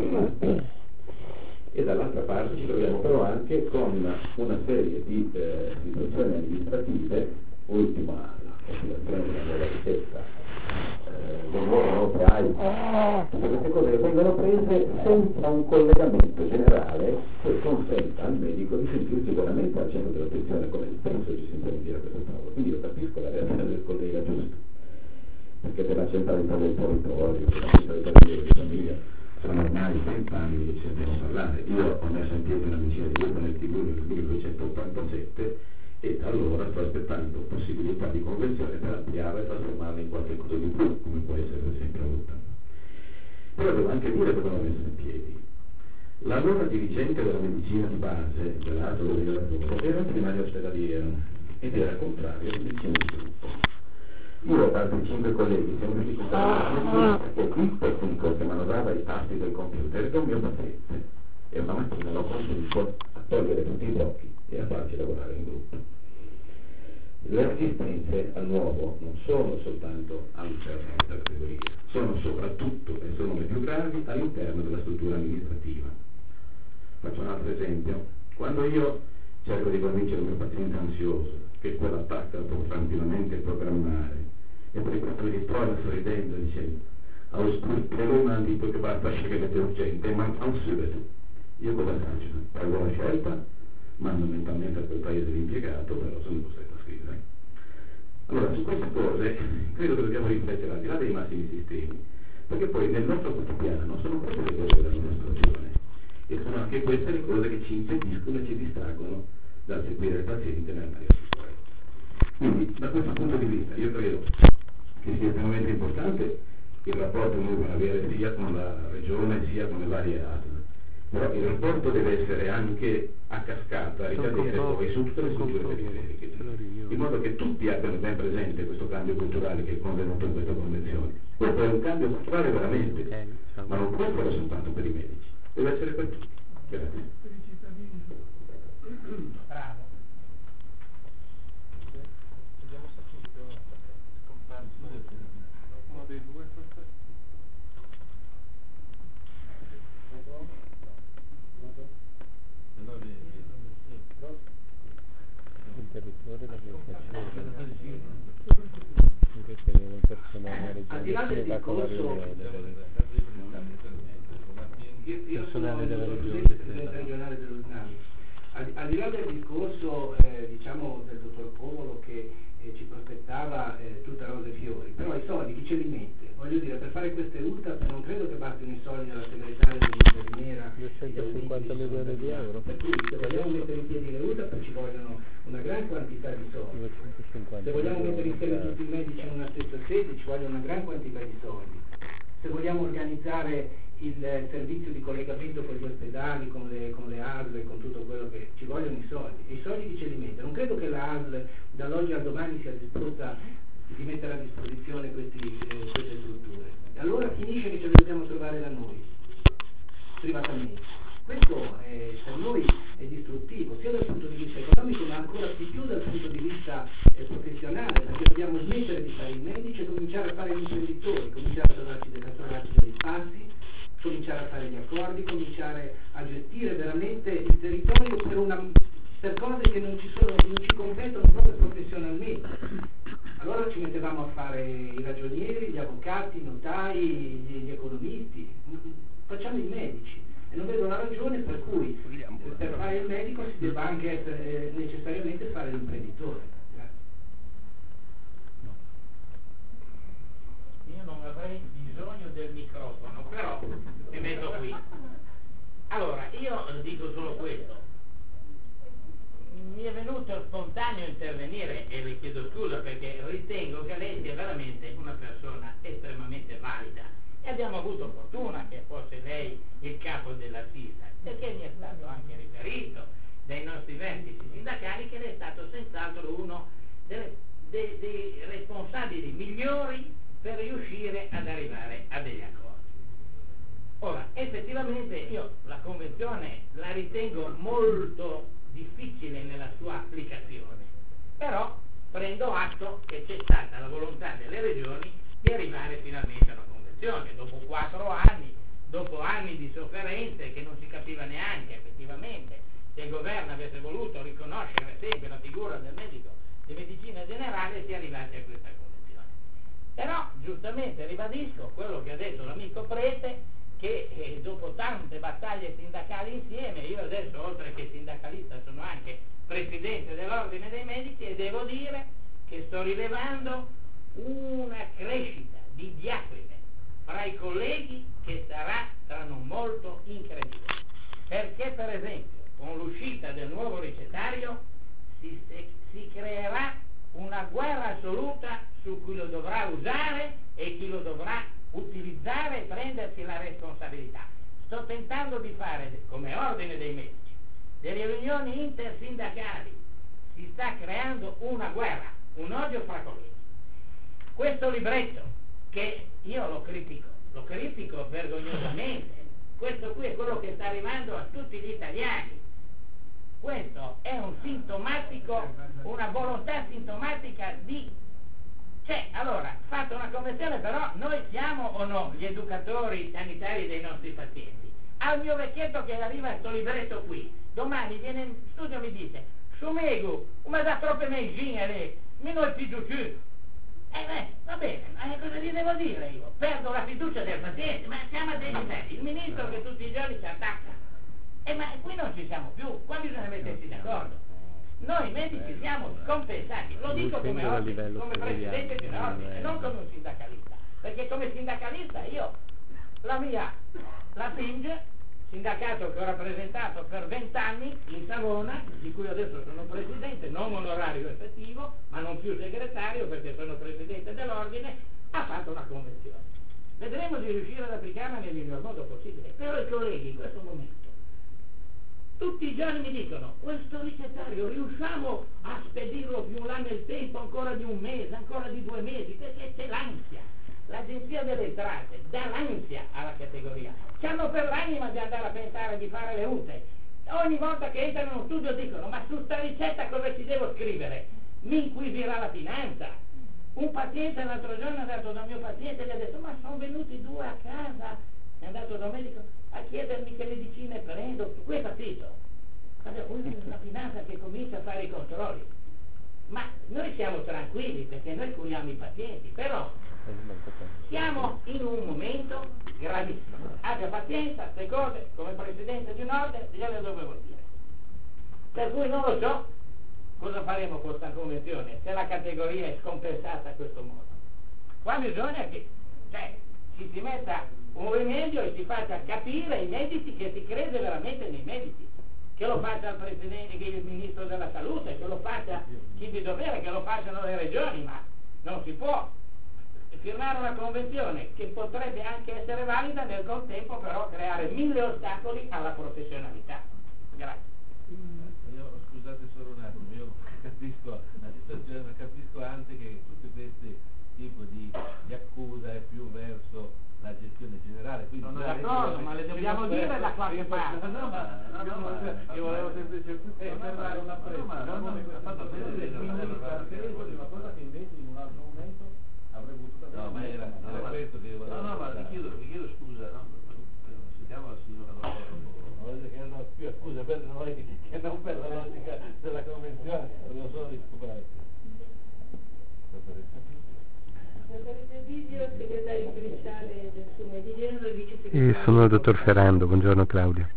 e dall'altra parte ci troviamo però anche con una serie di situazioni amministrative, ultima la compilazione della nuova ricetta del nuovo operaio, queste cose che vengono prese senza un collegamento generale che consenta al medico di sentirsi veramente al centro dell'attenzione, come penso ci sentiamo dire a questo tavolo. Quindi io capisco la reazione del collega giusto, perché della centralità del territorio, della centralità della famiglia sono ormai 30 anni che sentiamo parlare. Io ho messo in piedi una vicina di gruppo nel TV nel 1987 e da allora sto aspettando possibilità di convenzione per ampliarla e trasformarla in qualche cosa di più, come può essere per esempio avuta. Però devo anche dire come l'ho messo in piedi. L'allora dirigente della medicina di base dell'altro del lavoro era un primario ospedaliero ed era contrario alla medicina di gruppo. Io e altri 5 colleghi siamo riusciti a stare perché il tecnico che manovrava i tasti del computer era un mio paziente e una mattina l'ho convinto a togliere tutti i blocchi e a farci lavorare in gruppo. Le resistenze al nuovo non sono soltanto all'interno della categoria, sono soprattutto, e sono le più gravi, all'interno della struttura amministrativa. Faccio un altro esempio. Quando io cerco di convincere il mio paziente ansioso che quell'attacco può tranquillamente programmare e poi quando mi ritrovo sorridendo dicendo auscultare lui mi ha detto che basta scegliere urgente ma non subito. Io cosa faccio? Prendo la scelta, mando mentalmente a quel paese l'impiegato, però sono costretto a scrivere. Allora su queste cose credo che dobbiamo riflettere al di là dei massimi sistemi, perché poi nel nostro quotidiano sono queste le cose della nostra azione e sono anche queste le cose che ci impediscono e ci distraggono dal seguire il paziente nell'area sicura. Quindi da questo punto di vista io credo che sia estremamente importante il rapporto che noi dobbiamo avere sia con la regione sia con le varie ASL, però il rapporto deve essere anche a cascata, ricadere poi su tutte le strutture periferiche, in modo che tutti abbiano ben presente questo cambio culturale che è convenuto in questa convenzione. Questo è un cambio culturale veramente, ma non può essere soltanto per i medici, deve essere per tutti. Grazie. Bravo. Abbiamo saputo scomparso uno dei due forse. Interruttore da invece un personale al di là del discorso io sono il presidente regionale dello SNAMI. Al di là del discorso diciamo del dottor Covolo che ci prospettava tutta rose e fiori, però i soldi chi ce li mette? Voglio dire, per fare queste UTAP non credo che bastino i soldi della segretaria dell'infermiera 250 milioni di euro, per cui se vogliamo mettere in piedi le UTAP ci vogliono una gran quantità di soldi, 250 se vogliamo mettere insieme tutti i medici in una stessa sede ci vogliono una gran quantità di soldi, se vogliamo organizzare il servizio di collegamento con gli ospedali, con le ASL, con tutto quello che ci vogliono i soldi, e i soldi chi ce li mette? Non credo che la ASL dall'oggi al domani sia disposta di mettere a disposizione queste strutture, e allora finisce che ce le dobbiamo trovare da noi, privatamente. Questo per noi è distruttivo, sia dal punto di vista economico ma ancora di più dal punto di vista professionale, perché dobbiamo smettere di fare i medici e cominciare a fare gli imprenditori, cominciare a trovarci dei spazi, cominciare a fare gli accordi, cominciare a gestire veramente il territorio per cose che non ci competono proprio professionalmente. Allora ci mettevamo a fare i ragionieri, gli avvocati, i notai, gli economisti. fanno i medici e non vedo la ragione per cui per fare il medico si debba anche necessariamente fare l'imprenditore. Io non avrei bisogno del microfono, però mi metto qui. Allora, io dico solo questo. Mi è venuto spontaneo intervenire e le chiedo scusa perché ritengo che lei sia veramente una persona estremamente valida e abbiamo avuto fortuna che fosse lei il capo della SISA, perché mi è stato anche riferito dai nostri vertici sindacali che lei è stato senz'altro uno dei responsabili migliori per riuscire ad arrivare a degli accordi. Ora, effettivamente io la convenzione la ritengo molto difficile nella sua applicazione, però prendo atto che c'è stata la volontà delle regioni di arrivare finalmente a una convenzione, dopo 4 anni, dopo anni di sofferenze che non si capiva neanche effettivamente se il governo avesse voluto riconoscere sempre la figura del medico di medicina generale, si è arrivati a questa convenzione. Però giustamente ribadisco quello che ha detto l'amico Prete, che dopo tante battaglie sindacali insieme, io adesso oltre che sindacalista sono anche presidente dell'ordine dei medici e devo dire che sto rilevando una crescita di diatrime fra i colleghi che sarà tra non molto incredibile, perché per esempio con l'uscita del nuovo ricettario si creerà una guerra assoluta su chi lo dovrà usare e chi lo dovrà utilizzare e prendersi la responsabilità. Sto tentando di fare, come ordine dei medici, delle riunioni intersindacali, si sta creando una guerra, un odio fra colleghi. Questo libretto, che io lo critico vergognosamente, questo qui è quello che sta arrivando a tutti gli italiani. Questo è un sintomatico, una volontà sintomatica di... allora, fatta una convenzione, però noi siamo o no gli educatori sanitari dei nostri pazienti? Al mio vecchietto che arriva questo libretto qui, domani viene in studio e mi dice Sumegu, ma da troppe medicine lei, mi non più giù. Va bene, ma cosa gli devo dire io? Perdo la fiducia del paziente, ma siamo a dei livelli, il ministro che tutti i giorni ci attacca. Ma qui non ci siamo più, qua bisogna mettersi d'accordo. Noi medici siamo scompensati, lo dico come ordine, come presidente di un ordine, non come un sindacalista, perché come sindacalista io, la PING, sindacato che ho rappresentato per 20 anni in Savona, di cui adesso sono presidente, non onorario effettivo, ma non più segretario perché sono presidente dell'ordine, ha fatto una convenzione. Vedremo di riuscire ad applicarla nel miglior modo possibile, però i colleghi in questo momento tutti i giorni mi dicono questo ricettario riusciamo a spedirlo più in là nel tempo, ancora di un mese, ancora di 2 mesi, perché c'è l'ansia. L'agenzia delle entrate dà l'ansia alla categoria, c'hanno per l'anima di andare a pensare di fare le UTE, ogni volta che entrano in uno studio dicono ma su sta ricetta cosa ci devo scrivere? Mi inquisirà la finanza. Un paziente l'altro giorno è andato da mio paziente e gli ha detto ma sono venuti 2 a casa, è andato da un medico a chiedermi che medicine prendo, tu hai capito? La finanza che comincia a fare i controlli. Ma noi siamo tranquilli perché noi curiamo i pazienti, però siamo in un momento gravissimo. Abbia pazienza, queste cose come presidente di un ordine gliele dovevo dire. Per cui non lo so cosa faremo con questa convenzione se la categoria è scompensata a questo modo. Qua bisogna che ci si metta un rimedio e si faccia capire ai medici che si crede veramente nei medici, che lo faccia il presidente, che il ministro della salute, che lo faccia chi di dovere, che lo facciano le regioni, ma non si può firmare una convenzione che potrebbe anche essere valida, nel contempo però creare 1000 ostacoli alla professionalità. Grazie. Io, scusate solo un attimo, io capisco la situazione, ma capisco anche che tutti questi tipi di accusa è più verso la gestione generale, quindi sono d'accordo, ma le dobbiamo dire da qualche parte. Io volevo semplicemente fermare una presa, di una cosa che invece in un altro momento avrei voluto no, ma era questo che io volevo ma vi chiedo scusa, no? Sentiamo la signora voglio che non più accusa per noi che non per la logica della convenzione, non sono discutibili. Segretario provinciale del Sume di Genova, vice segretario. Sono il dottor Ferrando, buongiorno Claudia.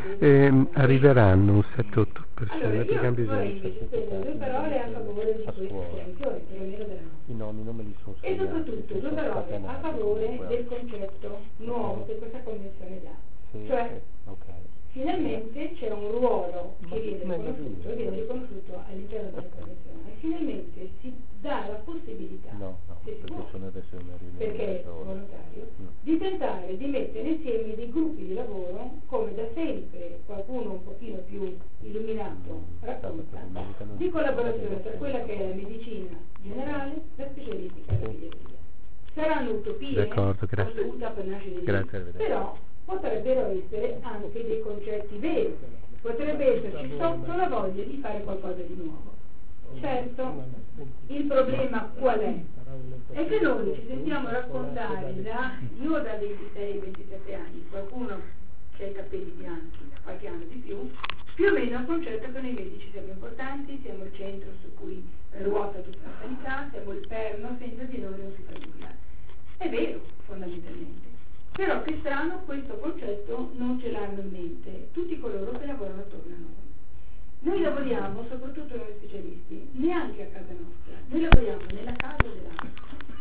Arriveranno un 7-8 persone, Allora, perché abbiamo io bisogno vorrei di invece spendere due parole a favore di questa trasmissione, perlomeno della nostra. I nomi non me li sono E soprattutto due parole a favore del concetto nuovo che questa convenzione dà. Cioè, finalmente c'è un ruolo che viene riconosciuto all'interno della convenzione. Finalmente si dà la possibilità, se si può, perché è volontario, di tentare di mettere insieme dei gruppi di lavoro, come da sempre qualcuno un pochino più illuminato racconta, di collaborazione tra quella che è la medicina generale, la specialistica e la pediatria. Saranno utopie, d'accordo, grazie. Grazie, però potrebbero essere anche dei concetti veri, potrebbe esserci sotto la voglia di fare qualcosa di nuovo. Certo, il problema qual è? È che noi ci sentiamo raccontare io da 26-27 anni, qualcuno che ha i capelli bianchi da qualche anno di più o meno il concetto che noi medici siamo importanti, siamo il centro su cui ruota tutta la sanità, siamo il perno, senza di noi non si fa nulla. È vero, fondamentalmente. Però che strano, questo concetto non ce l'hanno in mente tutti coloro che lavorano attorno a noi. Noi lavoriamo, soprattutto noi specialisti, neanche a casa nostra, noi lavoriamo nella casa dell'altro,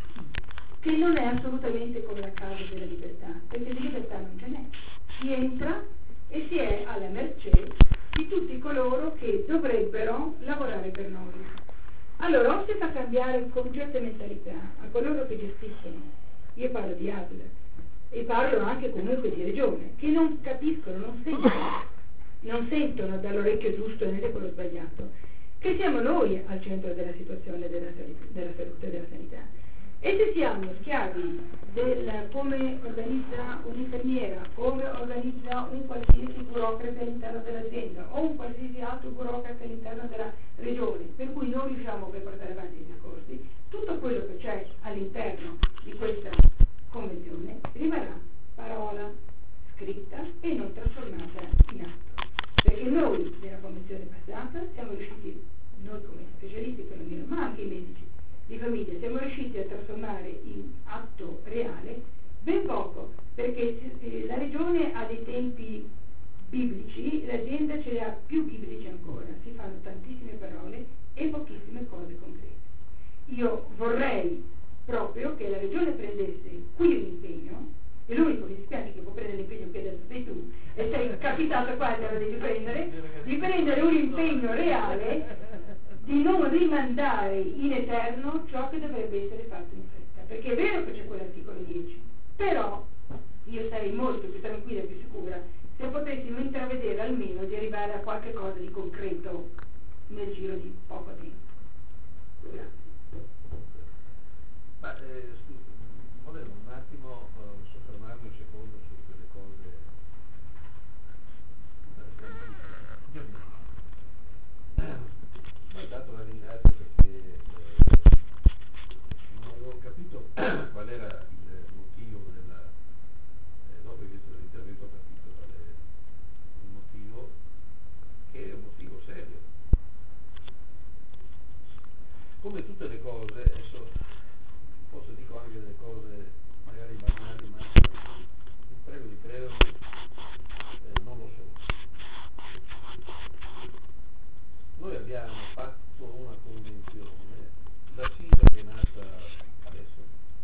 che non è assolutamente come la casa della libertà, perché di libertà non ce n'è. Si entra e si è alla mercé di tutti coloro che dovrebbero lavorare per noi. Allora, o si fa cambiare il concetto e mentalità a coloro che gestiscono, io parlo di ASL, e parlo anche comunque di regione, che non capiscono, non sentono dall'orecchio giusto né da quello sbagliato, che siamo noi al centro della situazione della salute e della sanità. E se siamo schiavi del come organizza un'infermiera, come organizza un qualsiasi burocrate all'interno dell'azienda o un qualsiasi altro burocrate all'interno della regione, per cui non riusciamo a portare avanti i discorsi, tutto quello che c'è all'interno di questa convenzione rimarrà parola scritta e non trasformata in atto, perché noi nella convenzione passata siamo riusciti, noi come specialisti perlomeno, ma anche i medici di famiglia, siamo riusciti a trasformare in atto reale ben poco, perché la regione ha dei tempi biblici, l'azienda ce li ha più biblici ancora, si fanno tantissime parole e pochissime cose concrete. Io vorrei proprio che la regione prendesse qui un impegno, e l'unico che mi dispiace che può prendere l'impegno che adesso sei tu, e sei capitato qua e te lo devi prendere, di prendere un impegno reale, di non rimandare in eterno ciò che dovrebbe essere fatto in fretta, perché è vero che c'è quell'articolo 10, però io sarei molto più tranquilla e più sicura se potessimo intravedere almeno di arrivare a qualche cosa di concreto nel giro di poco tempo. Grazie. Ma volevo un attimo soffermarmi un secondo su quelle cose. Ma intanto la ringrazio perché non avevo capito qual era il motivo della dopo che l'intervento ho capito qual è il motivo, che è un motivo serio. Come tutte le cose, adesso forse dico anche delle cose magari banali, ma vi prego di credermi, non lo so. Noi abbiamo fatto una convenzione, la SISA che è nata adesso,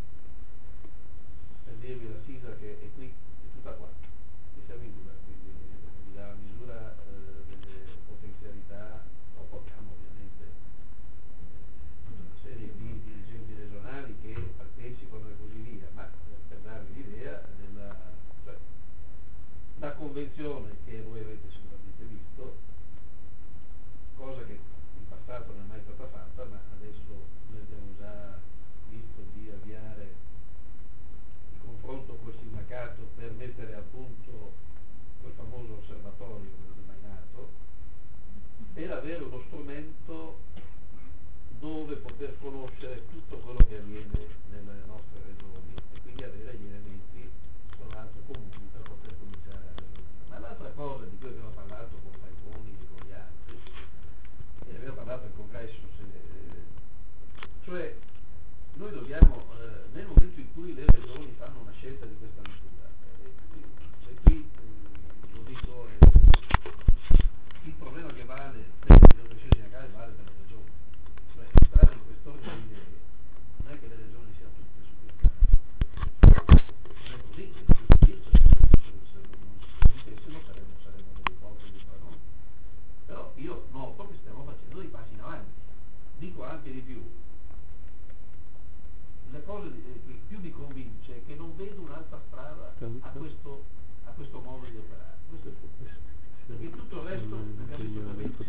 per dirvi la SISA che è qui, è tutta qua, e siamo in due, quindi vi dà la misura delle potenzialità, dopo abbiamo ovviamente tutta una serie di dirigenti regionali che partecipano e così via, ma per darvi l'idea cioè, la convenzione che voi avete sicuramente visto, cosa che in passato non è mai stata fatta, ma adesso noi abbiamo già visto di avviare il confronto col sindacato per mettere a punto quel famoso osservatorio che non è mai nato, per avere uno strumento dove poter conoscere tutto quello che avviene nelle nostre regioni e quindi avere gli elementi con l'altro comune per poter cominciare a ragionare. Ma l'altra cosa di cui abbiamo parlato con Falconi e con gli altri, e abbiamo parlato al congresso, cioè noi dobbiamo, nel momento in cui le regioni fanno una scelta di questa natura, le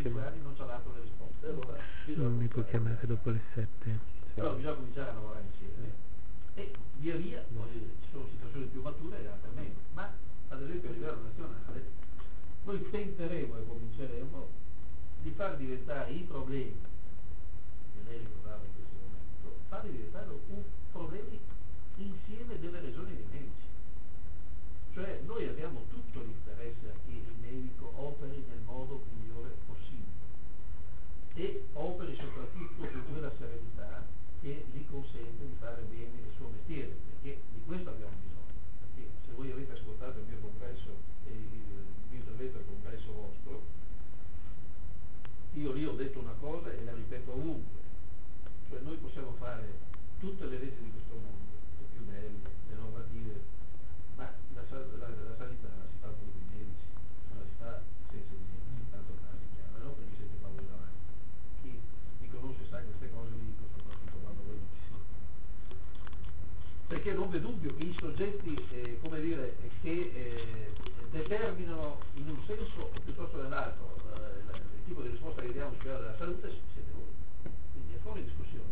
5 anni non ci ha dato le risposte. Allora, Non mi può chiamare dopo le 7. però bisogna cominciare a lavorare insieme e via via poi ci sono situazioni più mature e altre meno, ma ad esempio a livello nazionale noi tenteremo e cominceremo di far diventare i problemi che lei ricordava in questo momento, farli diventare problemi insieme delle regioni e dei medici. Cioè noi abbiamo tutto l'interesse a che il medico operi nel modo migliore possibile e operi soprattutto con quella serenità che gli consente di fare bene il suo mestiere, perché di questo abbiamo bisogno. Perché se voi avete ascoltato il mio congresso e il mio intervento al congresso vostro, io lì ho detto una cosa e la ripeto ovunque, cioè noi possiamo fare tutte le leggi di questo mondo, le più belle, le normative, ma la sanità la si fa con i medici, non la si fa senza i medici, tanto si chiama, non perché siete qua voi davanti. Chi mi conosce sa che queste cose le dico soprattutto quando voi non ci siete. Perché non v'è dubbio che i soggetti, come dire, che determinano in un senso o piuttosto nell'altro il tipo di risposta che diamo sul piano della salute siete voi. Quindi è fuori discussione.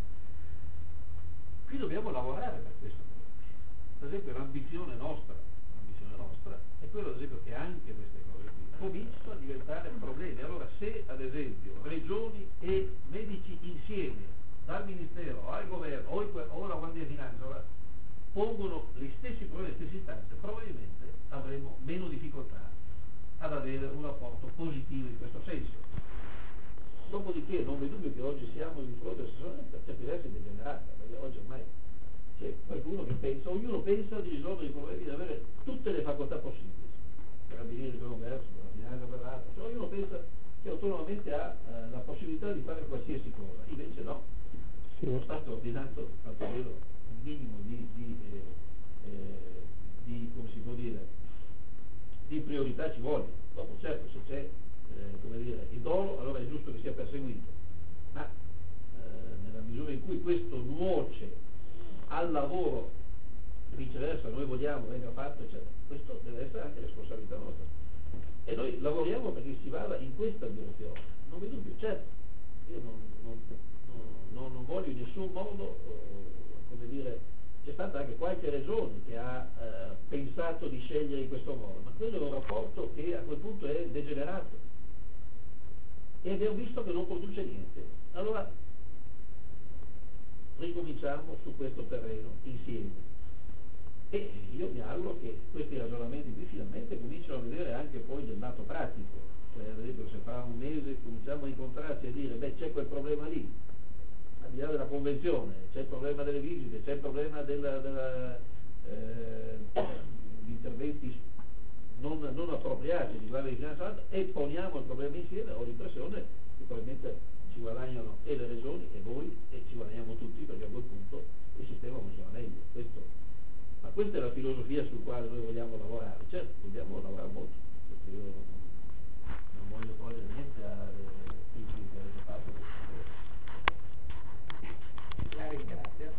Qui dobbiamo lavorare per questo. Per esempio l'ambizione nostra è quella, ad esempio, che anche queste cose qui cominciano a diventare problemi. Allora se ad esempio regioni e medici insieme, dal Ministero al governo o la Guardia di Finanza pongono gli stessi problemi, le stesse istanze, probabilmente avremo meno difficoltà ad avere un rapporto positivo in questo senso. Dopodiché non v'è dubbio che oggi siamo di fronte a una situazione per certi versi degenerata, perché oggi ormai c'è qualcuno che pensa, ognuno pensa di risolvere i problemi, di avere tutte le facoltà possibili, carabinieri per un verso, per la finanza per l'altro, cioè ognuno pensa che autonomamente ha la possibilità di fare qualsiasi cosa, invece no. Lo Stato ordinato, tanto vero, un minimo di come si può dire, di priorità ci vuole. Dopo certo se c'è come dire, il dolo, allora è giusto che sia perseguito, ma nella misura in cui questo nuoce al lavoro, viceversa noi vogliamo venga fatto, eccetera, questo deve essere anche responsabilità nostra e noi lavoriamo perché si vada in questa direzione, non vi dubbio, certo, io non voglio in nessun modo come dire, c'è stata anche qualche regione che ha pensato di scegliere in questo modo, ma quello è un rapporto che a quel punto è degenerato e abbiamo visto che non produce niente. Allora ricominciamo su questo terreno insieme e io mi auguro che questi ragionamenti qui finalmente cominciano a vedere anche poi del lato pratico, cioè ad esempio se fra un mese cominciamo a incontrarci e dire beh c'è quel problema lì, al di là della convenzione, c'è il problema delle visite, c'è il problema di interventi non appropriati di guardia di finanza e poniamo il problema insieme, ho l'impressione che probabilmente ci guadagnano e le regioni e voi e ci guadagniamo tutti perché a quel punto il sistema funziona meglio. Ma questa è la filosofia sul quale noi vogliamo lavorare, certo dobbiamo lavorare molto, perché io non voglio togliere niente a tutti che avete fatto questo. La ringrazio.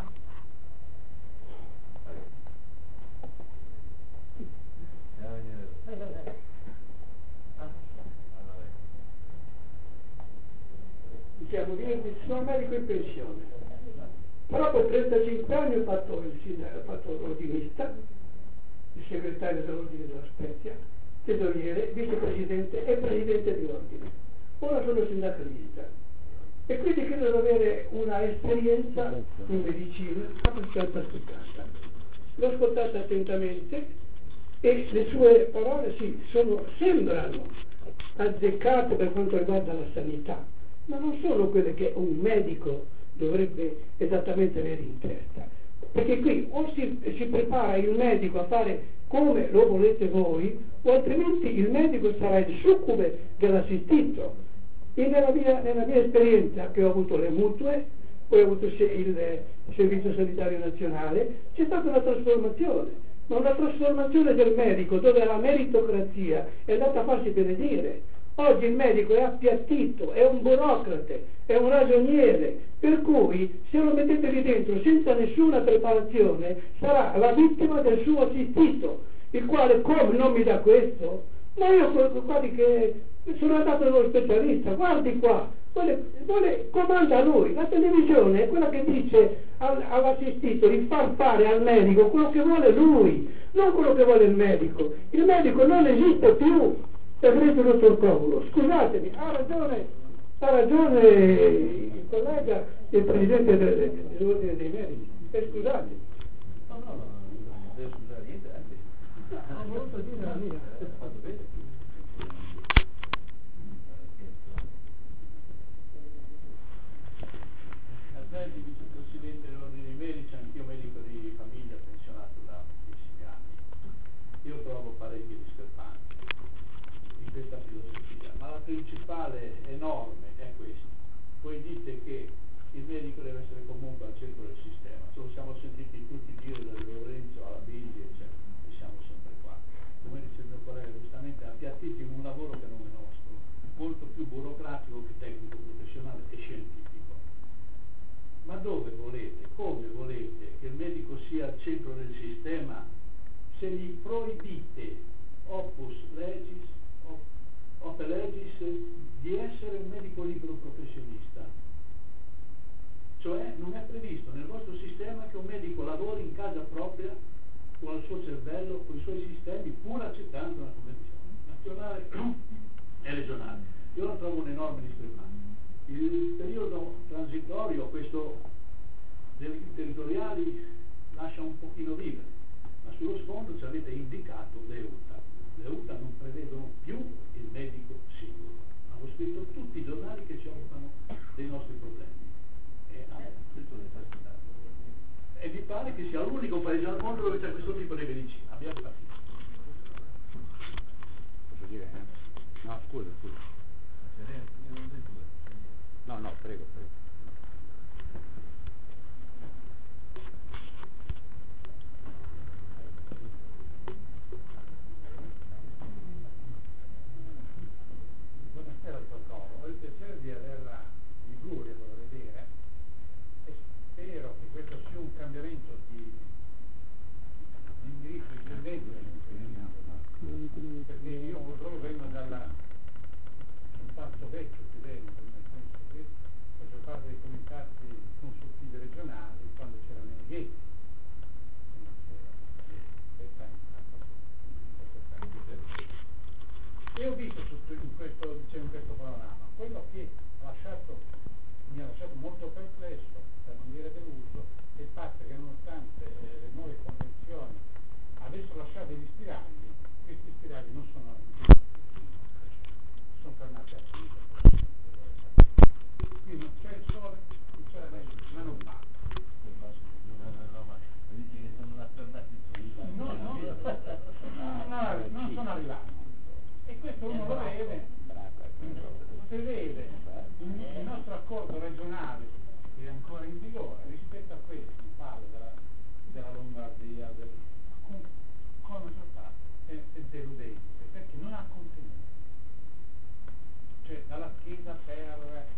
Diciamo che io sono medico in pensione, però per 35 anni ho fatto l'ordinista, il segretario dell'ordine della Spezia, tesoriere, vicepresidente e presidente di ordine. Ora sono sindacalista e quindi credo di avere una esperienza in medicina abbastanza spiccata. L'ho ascoltata attentamente e le sue parole sembrano azzeccate per quanto riguarda la sanità, ma non sono quelle che un medico dovrebbe esattamente avere in testa, perché qui o si prepara il medico a fare come lo volete voi, o altrimenti il medico sarà il succube dell'assistito. E nella mia esperienza, che ho avuto le mutue, poi ho avuto il Servizio Sanitario Nazionale, c'è stata una trasformazione, ma una trasformazione del medico dove la meritocrazia è andata a farsi benedire. Oggi il medico è appiattito, è un burocrate, è un ragioniere, per cui se lo mettete lì dentro senza nessuna preparazione sarà la vittima del suo assistito, il quale come non mi dà questo, Ma io guardi che sono andato dallo specialista, guardi qua, comanda lui, la televisione è quella che dice all'assistito di far fare al medico quello che vuole lui, non quello che vuole il medico. Il medico non esiste più, il dottor Comulo, scusatemi, ha ragione il collega, il presidente dell'ordine dei medici, scusate. No, non deve scusare niente, anzi. Ho voluto dire la mia. Fatto bene. Caselli, vicepresidente dell'ordine dei medici, anch'io medico di famiglia pensionato da moltissimi anni. Io trovo parecchie discrepanze in questa filosofia, ma la principale enorme è questa. Voi dite che il medico deve essere comunque al centro del sistema, ce lo siamo sentiti tutti dire da Lorenzo alla Bindi, eccetera, e siamo sempre qua. Come dice il mio collega giustamente, appiattiti in un lavoro che non è nostro, molto più burocratico che tecnico, professionale e scientifico. Ma dove volete, come volete che il medico sia al centro del sistema se gli proibite opus legis, op legis, di essere un medico libero professionista? Cioè non è previsto nel vostro sistema che un medico lavori in casa propria con il suo cervello, con i suoi sistemi, pur accettando una convenzione nazionale e regionale. Io lo trovo un'enorme discrepanza. Il periodo transitorio, questo dei territoriali, lascia un pochino vivere, ma sullo sfondo ci avete indicato le UTA. Le UTA non prevedono più il medico singolo. Hanno scritto tutti i giornali che si occupano dei nostri problemi. E vi pare che sia l'unico paese al mondo dove c'è questo tipo di medicina. Abbiamo capito. Posso dire, No, scusa. No, prego. Buonasera dottor Coro, ho il piacere di averla in Liguria, vorrei dire, e spero che questo sia un cambiamento di indirizzo, di tendenza, perché io purtroppo vengo dal comparto vecchio che vengo, nel senso che faccio parte dei comitati consultivi regionali quando c'erano i ghetti. E ho visto in questo panorama quello che mi ha lasciato molto perplesso, per non dire deluso, è il fatto che nonostante le nuove convenzioni avessero lasciato degli spiragli, questi spiragli non sono fermati a finire. Qui non c'è il sole, non c'è la neve, ma non va. Dici che sono raffreddati Non sono arrivati. E questo uno lo vede, se vede il nostro accordo regionale che è ancora in vigore rispetto a questo, parlo della Lombardia, come risultato è deludente, perché non ha contenuto. Cioè dalla scheda per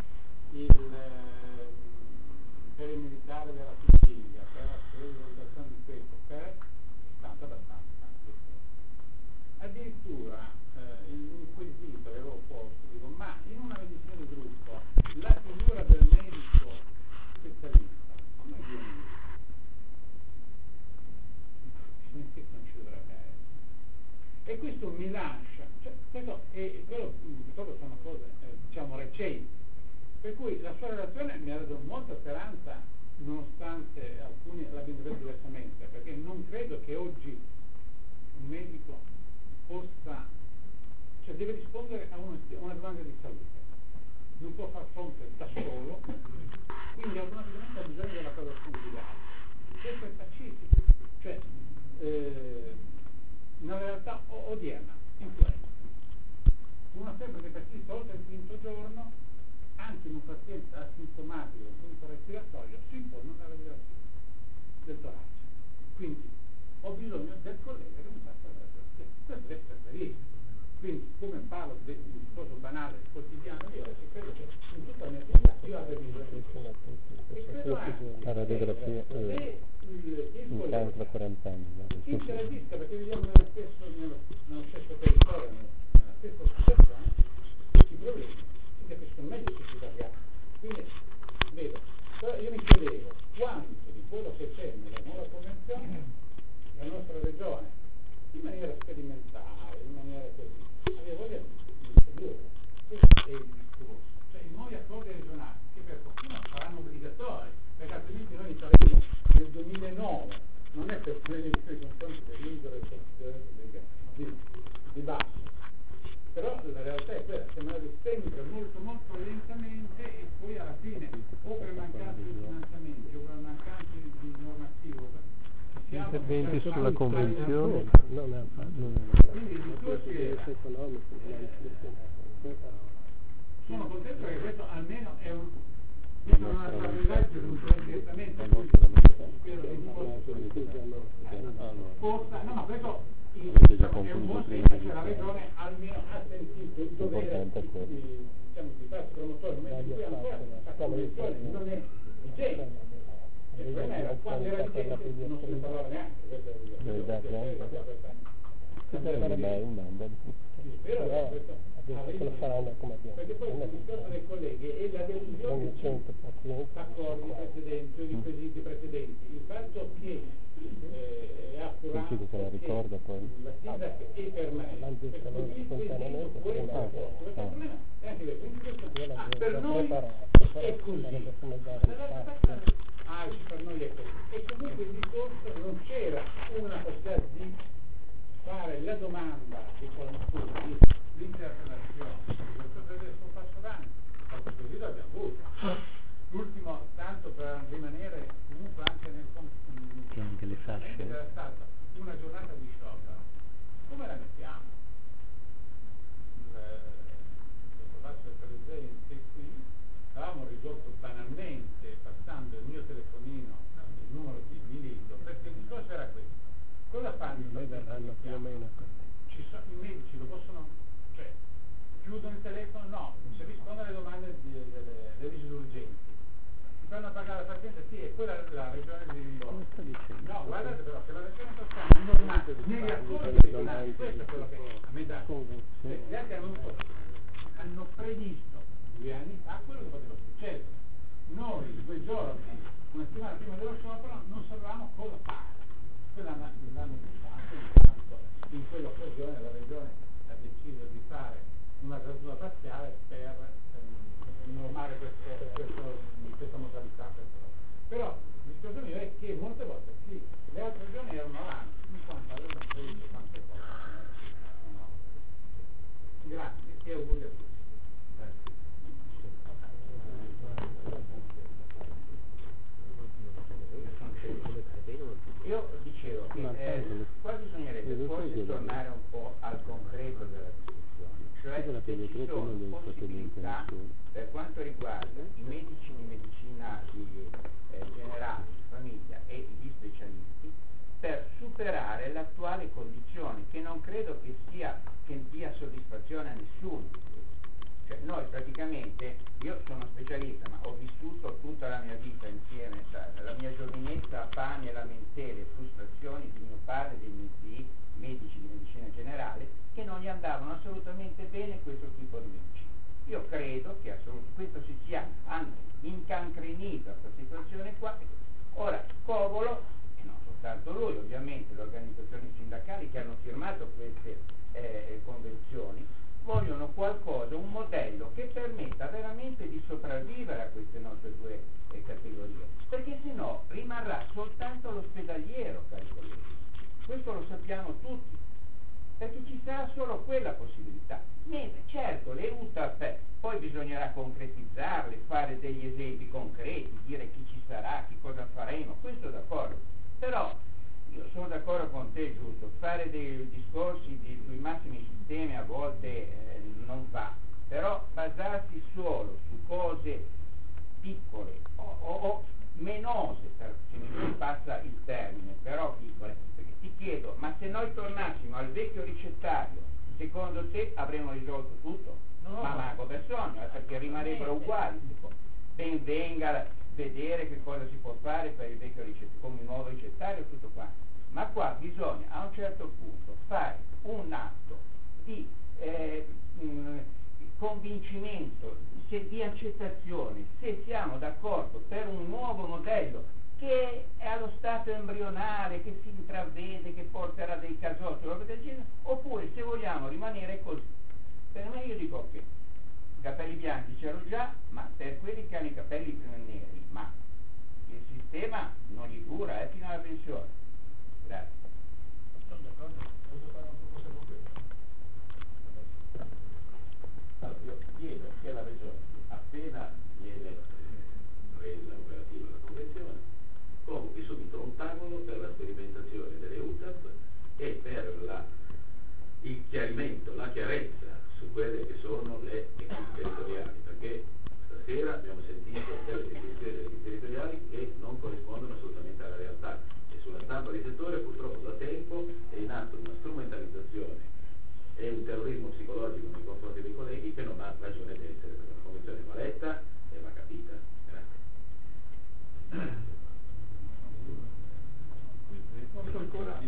il militare della Sicilia, per la specializzazione di questo, per tanto abbastanza. Addirittura un quesito che avevo posto, dico, ma in una medicina di gruppo la figura del medico specialista come viene vista? Che non ci dovrebbe essere. E questo mi lascia, cioè, questo sono cose diciamo recenti, per cui la sua relazione mi ha dato molta speranza, nonostante alcuni l'abbiano detto diversamente, perché non credo che oggi un medico possa, cioè deve rispondere a una domanda di salute, non può far fronte da solo, quindi automaticamente ha bisogno della collaborazione di altri. Questo è pacifico, cioè nella realtà odierna, influenza. Uno sempre che persiste oltre il quinto giorno, anche in un paziente asintomatico del quinto respiratorio, si impone una radiografia del torace. Quindi ho bisogno del collega che mi faccia la radiografia. Questo deve essere previsto. Quindi, come parlo di un discorso banale quotidiano di oggi, credo che in tutta la mia vita io avrei bisogno di questo. E credo anche la radiografia il tra 40 anni. interagisca, perché viviamo nello stesso territorio, discorsi sulla convenzione non è quindi il discorso era, sono contento che questo almeno è un una salvaguardia non c'è direttamente no, ma questo è un buon segno, cioè la regione almeno ha sentito il dovere di farsi promotore nel momento in cui ancora la convenzione non è vigente. Il problema era quando era vigente non se ne parlava neanche. Spero che lo faranno come abbiamo. Perché poi il discorso dei colleghi e la delusione di accordi precedenti o di quesiti precedenti, il fatto che è appurato che la SISAC è permanente, per cui il quesito può essere posto. Questo problema è anche questo. Per noi è così. Per noi è così. E comunque il discorso non c'era una possibilità di fare la domanda di qualcuno di interpretazione questo passo d'anno, qualche così l'abbiamo avuto. L'ultimo, tanto per rimanere comunque anche nel che anche le fasce era stata una giornata di sciopero. Come la mettiamo? Il passo presente qui avevamo risolto banalmente passando il mio telefonino, il numero di Milito, perché il discorso era questo. Cosa fanno? Verranno più o meno I medici lo possono, cioè chiudono il telefono? No, se rispondono alle domande delle visite urgenti si fanno pagare la paziente? Sì, e poi la regione di rimborso. No, guardate però che la regione toscana è normale negli accordi regionali, questo è quello che a me dà. Gli altri hanno previsto 2 anni fa quello che poteva succedere. Noi 2 giorni, una settimana prima dello sciopero non sapevamo cosa fare. L'hanno pensato, in quell'occasione la regione ha deciso di fare una clausura parziale per normare questa modalità. Però il discorso mio è che molte volte sì, le altre regioni erano avanti, in quanto avevano previsto tante cose. Grazie e auguri a tutti. Io dicevo che qua bisognerebbe forse tornare un po' al concreto della discussione, cioè se ci sono possibilità per quanto riguarda i medici di medicina generale, famiglia e gli specialisti per superare l'attuale condizione che non credo che dia soddisfazione a nessuno. Cioè, noi praticamente, io sono specialista ma ho vissuto tutta la mia vita insieme, la mia giovinezza a pane, lamentele, frustrazioni di mio padre e dei miei zii, medici di medicina generale, che non gli andavano assolutamente bene questo tipo di medicina. Io credo che questo si sia anzi incancrenita questa situazione qua. Ora, Covolo, e non soltanto lui, ovviamente le organizzazioni sindacali che hanno firmato queste convenzioni, vogliono qualcosa, un modello che permetta veramente di sopravvivere a queste nostre 2 categorie, perché se no rimarrà soltanto l'ospedaliero, cari colleghi. Questo lo sappiamo tutti, perché ci sarà solo quella possibilità. Mentre certo le UTAP poi bisognerà concretizzarle, fare degli esempi concreti, dire chi ci sarà, che cosa faremo, questo d'accordo. Però io sono d'accordo con te, giusto, fare dei discorsi sui massimi sistemi a volte non va, però basarsi solo su cose piccole o menose, se mi passa il termine, però piccole, perché ti chiedo, ma se noi tornassimo al vecchio ricettario, secondo te avremmo risolto tutto? No. Ma mago del sogno, perché rimarrebbero uguali. Ben venga vedere che cosa si può fare per il vecchio ricettario, come il nuovo ricettario, tutto quanto. Ma qua bisogna a un certo punto fare un atto di convincimento, di accettazione, se siamo d'accordo per un nuovo modello che è allo stato embrionale, che si intravede, che porterà dei casotti, roba del genere, oppure se vogliamo rimanere così. Per me io dico che i capelli bianchi c'erano già, ma per quelli che hanno i capelli neri, ma il sistema non gli dura fino alla pensione. Grazie. Sono d'accordo, posso fare una proposta concreta? Allora, io chiedo che la Regione, appena viene resa operativa la convenzione, convochi subito un tavolo per la sperimentazione delle momento la chiarezza su quelle che sono le equip territoriali, perché stasera abbiamo sentito delle definizioni delle equip territoriali che non corrispondono assolutamente alla realtà, e sulla stampa di settore purtroppo da tempo è in atto una strumentalizzazione e un terrorismo psicologico nei confronti dei colleghi che non ha ragione di essere, perché la convenzione va letta e va capita. Grazie. Posso ancora?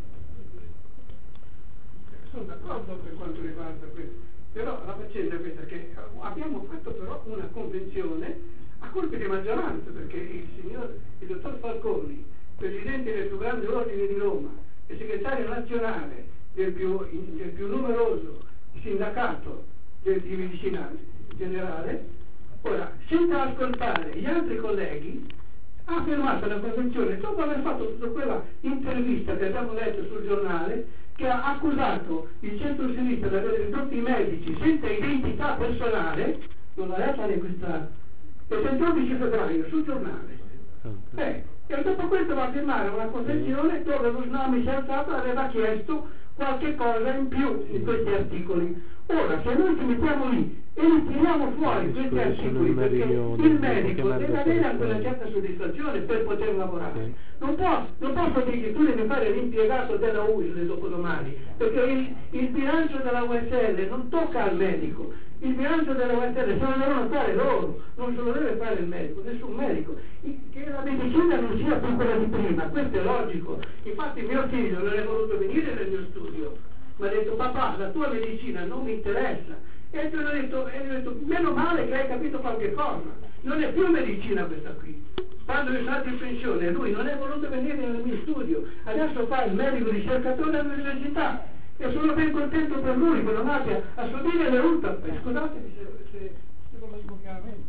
Sono d'accordo per quanto riguarda questo, però la faccenda è questa, che abbiamo fatto però una convenzione a colpi di maggioranza, perché il dottor Falconi, presidente del più grande ordine di Roma e segretario nazionale del più numeroso sindacato di medicina generale, ora, senza ascoltare gli altri colleghi, ha firmato la convenzione dopo aver fatto tutta quella intervista che abbiamo letto sul giornale, che ha accusato il centro-sinistra di aver ridotto i medici senza identità personale. Non l'ha letta registrata, è il 12 febbraio sul giornale, e dopo questo va a firmare una convenzione dove lo SNAMI si è alzato e aveva chiesto qualche cosa in più in questi articoli. Ora, se noi ci mettiamo lì e li tiriamo fuori questi articoli, perché il medico deve avere anche una certa soddisfazione per poter lavorare, non posso dirgli tu devi fare l'impiegato della USL dopodomani, perché il bilancio della USL non tocca al medico, il bilancio della USL se lo devono fare loro, non se lo deve fare il medico, nessun medico. Che la medicina non sia più quella di prima, questo è logico. Infatti mio figlio non è voluto venire nel mio studio, mi ha detto papà, la tua medicina non mi interessa, e gli ho detto meno male che hai capito qualche cosa, non è più medicina questa qui. Quando è stato in pensione lui non è voluto venire nel mio studio, adesso fa il medico ricercatore all'università e sono ben contento per lui che non abbia a subire le ultime. Scusatemi se lo dico chiaramente.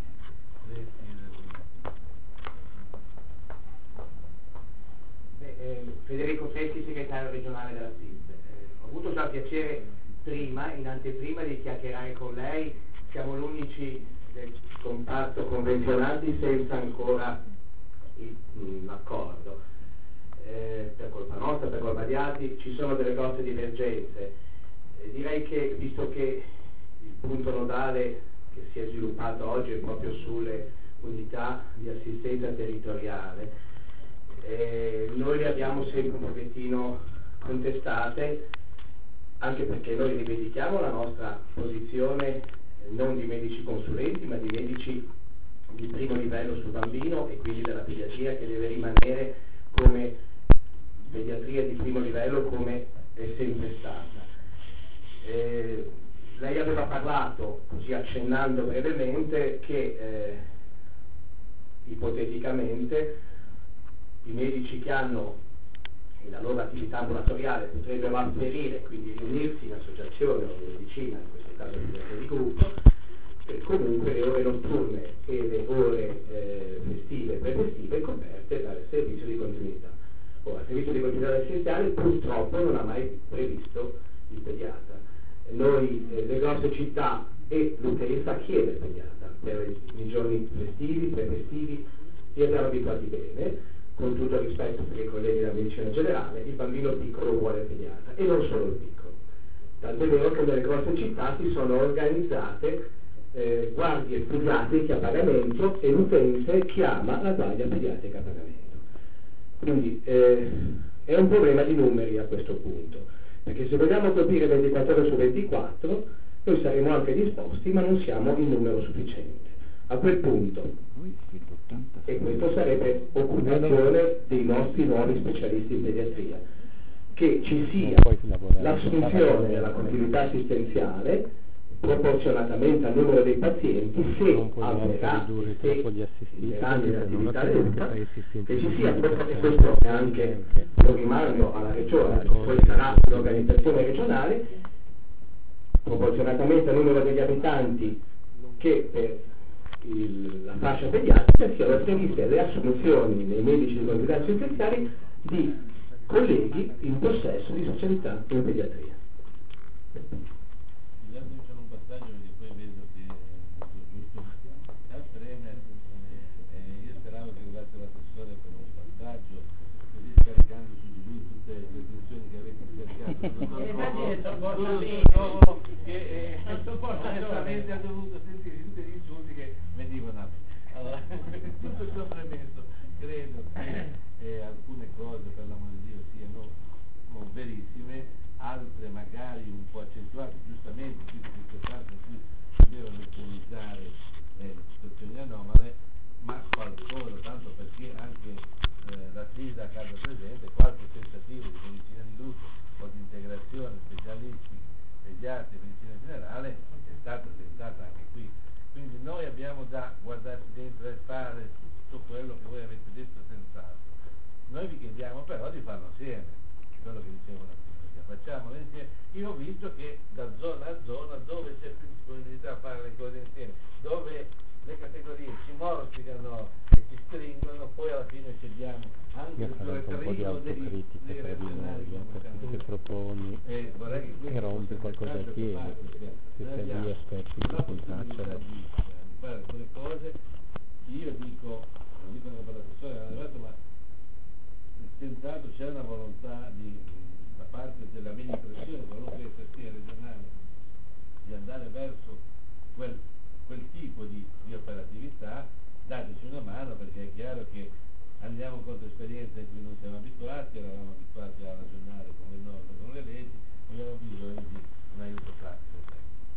Federico Feschi, segretario regionale della SISD. Ho avuto già piacere prima, in anteprima, di chiacchierare con lei. Siamo l'unici del comparto convenzionati senza ancora l'accordo. Per colpa nostra, per colpa di altri, ci sono delle grosse divergenze. Direi che, visto che il punto nodale che si è sviluppato oggi è proprio sulle unità di assistenza territoriale, noi le abbiamo sempre un pochettino contestate, anche perché noi rivendichiamo la nostra posizione non di medici consulenti, ma di medici di primo livello sul bambino, e quindi della pediatria che deve rimanere come pediatria di primo livello come è sempre stata. Lei aveva parlato, così accennando brevemente, che ipoteticamente i medici che hanno la loro attività ambulatoriale potrebbero afferire, quindi riunirsi in associazione o in medicina, in questo caso di gruppo, comunque le ore notturne e le ore festive e prefestive coperte dal servizio di continuità. Ora, il servizio di continuità assistenziale purtroppo non ha mai previsto il pediatra. Noi, le grosse città e l'utenza chiede il pediatra per i giorni festivi, prefestivi, li abbiamo abituati bene. Con tutto il rispetto per i colleghi della medicina generale, il bambino piccolo vuole il pediatra, e non solo il piccolo. Tanto è vero che nelle grosse città si sono organizzate guardie pediatriche a pagamento, e l'utente chiama la guardia pediatrica a pagamento. Quindi è un problema di numeri a questo punto, perché se vogliamo colpire 24 ore su 24, noi saremo anche disposti, ma non siamo in numero sufficiente. A quel punto, e questo sarebbe occupazione dei nostri nuovi specialisti in pediatria, che ci sia l'assunzione della continuità assistenziale proporzionatamente al numero dei pazienti, se avverrà nell'attività adulta, che ci sia, e questo è anche lo rimando alla regione, poi sarà l'organizzazione regionale, proporzionatamente al numero degli abitanti, che per la fascia pediatrica siano previste le assunzioni nei medici di continuità assistenziali di colleghi in possesso di specialità in pediatria. Diciamo un passaggio, perché poi vedo che giusto al Premier, io speravo che arrivasse l'assessore per un passaggio, così scaricando su di lui tutte le tensioni che avete scaricato. uomo che onestamente ha dovuto sentire tutti gli insulti che venivano a me. Allora, tutto ciò premesso, credo che alcune cose, per l'amore di Dio, siano verissime, altre magari un po' accentuate, giustamente, in circostanze in cui si devono neutralizzare le situazioni anomale, ma qualcosa, tanto perché anche la FISA a casa presente, qualche tentativo di medicina di gruppo o di integrazione specialisti, pediatri, medicina generale è stata tentata anche qui. Quindi noi abbiamo da guardarci dentro e fare tutto quello che voi avete detto senz'altro. Noi vi chiediamo però di farlo assieme, quello che dicevano prima, facciamolo insieme. Io ho visto che da zona a zona, dove c'è più disponibilità a fare le cose insieme, dove le categorie si morsicano e si stringono, poi alla fine cediamo anche il rettrino dei reazionari perché se proponi e rompi qualcosa a chiesa, se sei lì aspetti che ti facciano fare alcune cose. Io dico, non dico che per la persona, ma senz'altro c'è una volontà da parte della mia impressione, qualunque sia regionale, di andare verso quel tipo di operatività. Dateci una mano, perché è chiaro che andiamo contro esperienze in cui non siamo abituati, eravamo abituati a ragionare con le norme, con le leggi, abbiamo bisogno di un aiuto pratico.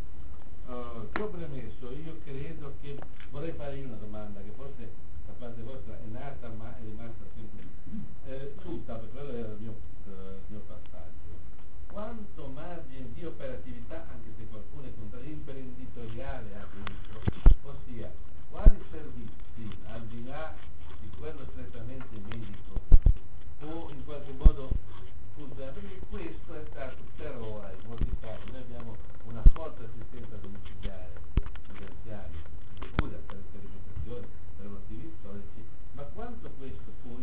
Ciò premesso, io credo che vorrei fare una domanda che forse da parte vostra è nata ma è rimasta sempre tutta, perché quello era il mio passaggio. Quanto margine di operatività, anche se qualcuno è contrario, imprenditoriale ha avuto, ossia quali servizi, al di là di quello strettamente medico, o in qualche modo funziona, perché questo è stato per ora in molti casi. Noi abbiamo una forte assistenza domiciliare agli anziani, di cura per sperimentazione, per motivi storici, ma quanto questo può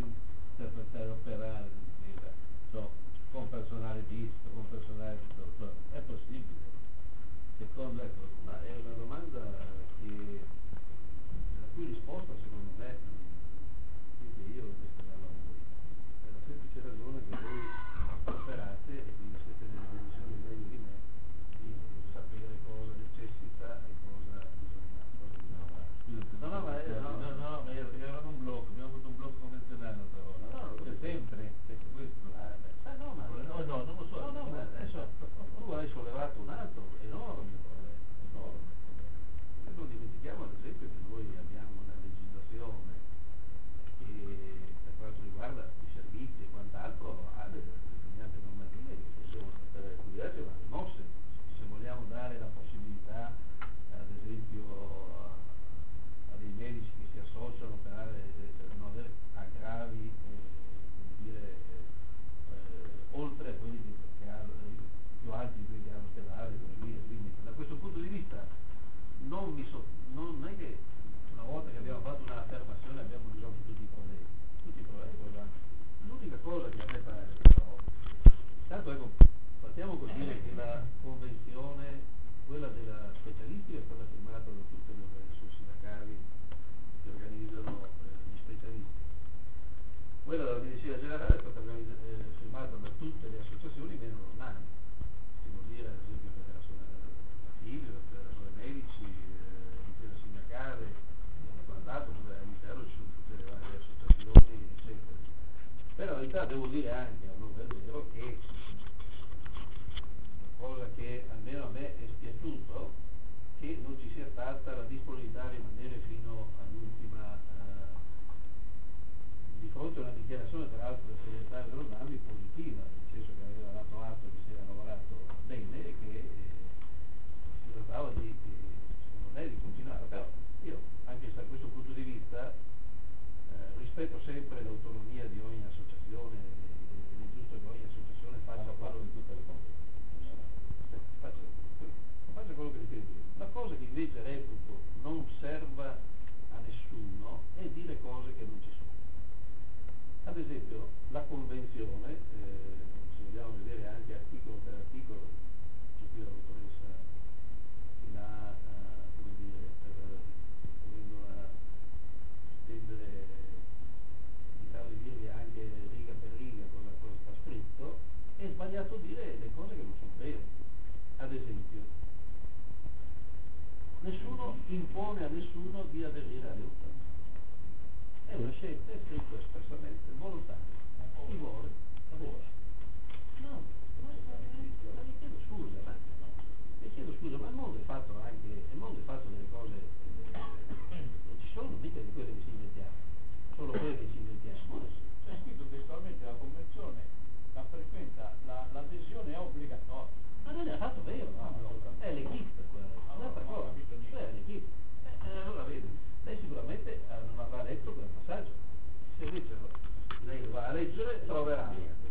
interpretare, operare l'intesa, con personale visto, con personale di dottor, è possibile? impone a nessuno di aderire all'Europa. È una scelta, è scritto espressamente, volontaria. Chi vuole, lavora. No, ma vi chiedo scusa, ma il mondo è fatto delle cose, non ci sono mica di quelle che si inventiamo, solo quelle che si inventiamo. C'è scritto testualmente la convenzione, la frequenza, l'adesione è obbligatoria. Ma non è affatto vero, è l'equipe quella, un'altra cosa, è l'equipe. Allora vedi, lei sicuramente non avrà letto quel passaggio. Se invece lei va a leggere troverà,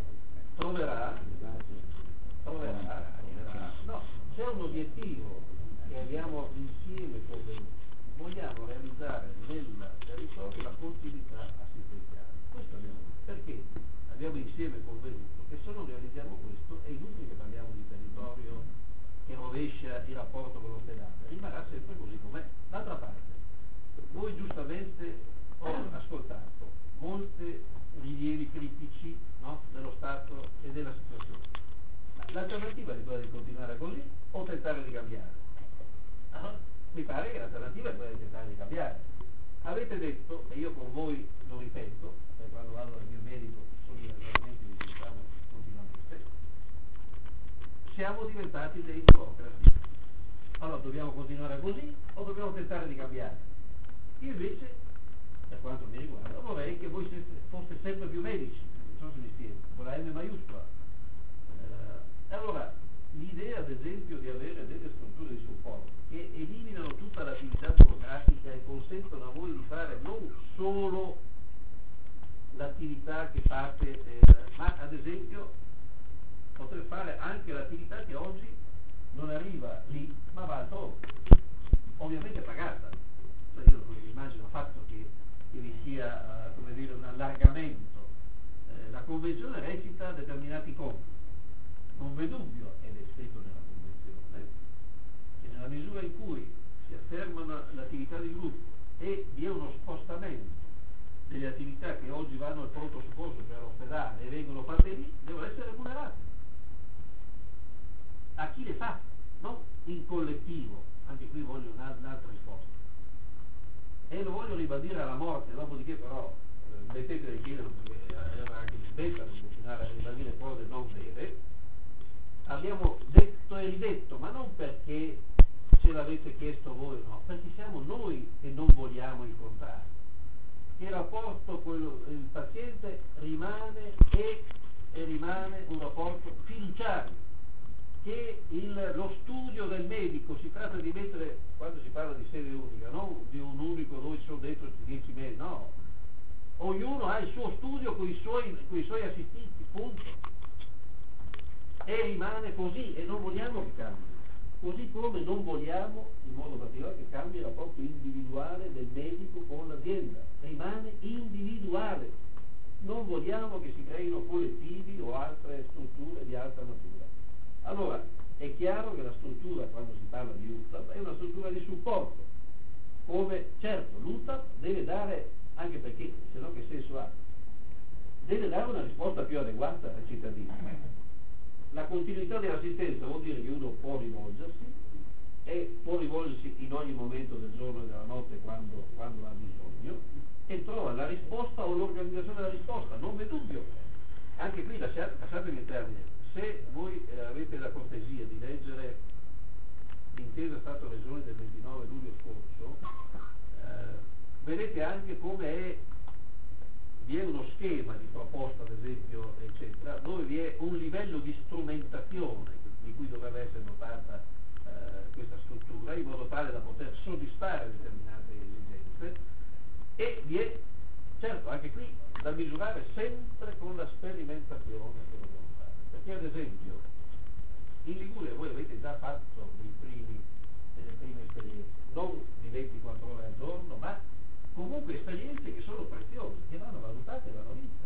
no, c'è un obiettivo che abbiamo insieme convenuto. Vogliamo realizzare nel territorio la continuità assistenziale. Questo perché abbiamo insieme convenuto che se non realizziamo questo è inutile che parliamo di territorio che rovescia il rapporto con l'ospedale, rimarrà sempre così com'è. D'altra parte, voi giustamente ho ascoltato molti rilievi critici, no, dello Stato e della situazione. Ma l'alternativa è quella di continuare così o tentare di cambiare? Mi pare che l'alternativa è quella di tentare di cambiare. Avete detto, e io con voi lo ripeto, perché quando vado dal mio medico sono i ragionamenti che diciamo continuamente, siamo diventati dei burocrati. Allora dobbiamo continuare così o dobbiamo tentare di cambiare? Io invece, per quanto mi riguarda, vorrei che voi foste sempre più medici, non so se mi spiego, con la M maiuscola. Allora, l'idea ad esempio di avere delle strutture di supporto che eliminano tutta l'attività burocratica e consentono a voi di fare non solo l'attività che fate, ma ad esempio poter fare anche l'attività che oggi non arriva lì, ma va altrove, ovviamente pagata. Cioè io non immagino affatto che vi sia come dire, un allargamento. La convenzione recita determinati compiti. Non v'è dubbio, ed è scritto nella convenzione, che nella misura in cui si affermano l'attività di gruppo e vi è uno spostamento delle attività che oggi vanno al pronto soccorso, cioè all'ospedale, e vengono fatte lì, devono essere remunerate. A chi le fa? Non in collettivo. Anche qui voglio un'altra risposta. E lo voglio ribadire alla morte, dopodiché però mettete di chiedere, perché era anche rispetta non continuare a ribadire cose non vere. Abbiamo detto e ridetto, ma non perché ce l'avete chiesto voi, no, perché siamo noi che non vogliamo incontrare. Che il rapporto con il paziente rimane e rimane un rapporto fiduciario, che lo studio del medico si tratta di mettere, quando si parla di sede unica, non di un unico dove ci sono dentro 10 medici, no, ognuno ha il suo studio con i suoi assistiti, punto. E rimane così, e non vogliamo che cambi, così come non vogliamo in modo particolare che cambi il rapporto individuale del medico con l'azienda, rimane individuale, non vogliamo che si creino collettivi o altre strutture di altra natura. Allora è chiaro che la struttura, quando si parla di UTAP, è una struttura di supporto, come certo l'UTAP deve dare, anche perché se no che senso ha, deve dare una risposta più adeguata ai cittadini. La continuità dell'assistenza vuol dire che uno può rivolgersi e può rivolgersi in ogni momento del giorno e della notte quando ha bisogno e trova la risposta o l'organizzazione della risposta, non v'è dubbio. Anche qui lasciatemi il termine, se voi avete la cortesia di leggere l'intesa Stato-Regione del 29 luglio scorso, vedete anche come vi è uno schema di proposta, ad esempio, eccetera, dove vi è un livello di strumentazione di cui dovrebbe essere dotata questa struttura, in modo tale da poter soddisfare determinate esigenze, e vi è, certo, anche qui da misurare sempre con la sperimentazione che dobbiamo fare. Perché, ad esempio, in Liguria voi avete già fatto delle prime esperienze, non di 24 ore al giorno, ma comunque esperienze che sono preziose, che vanno valutate e vanno viste.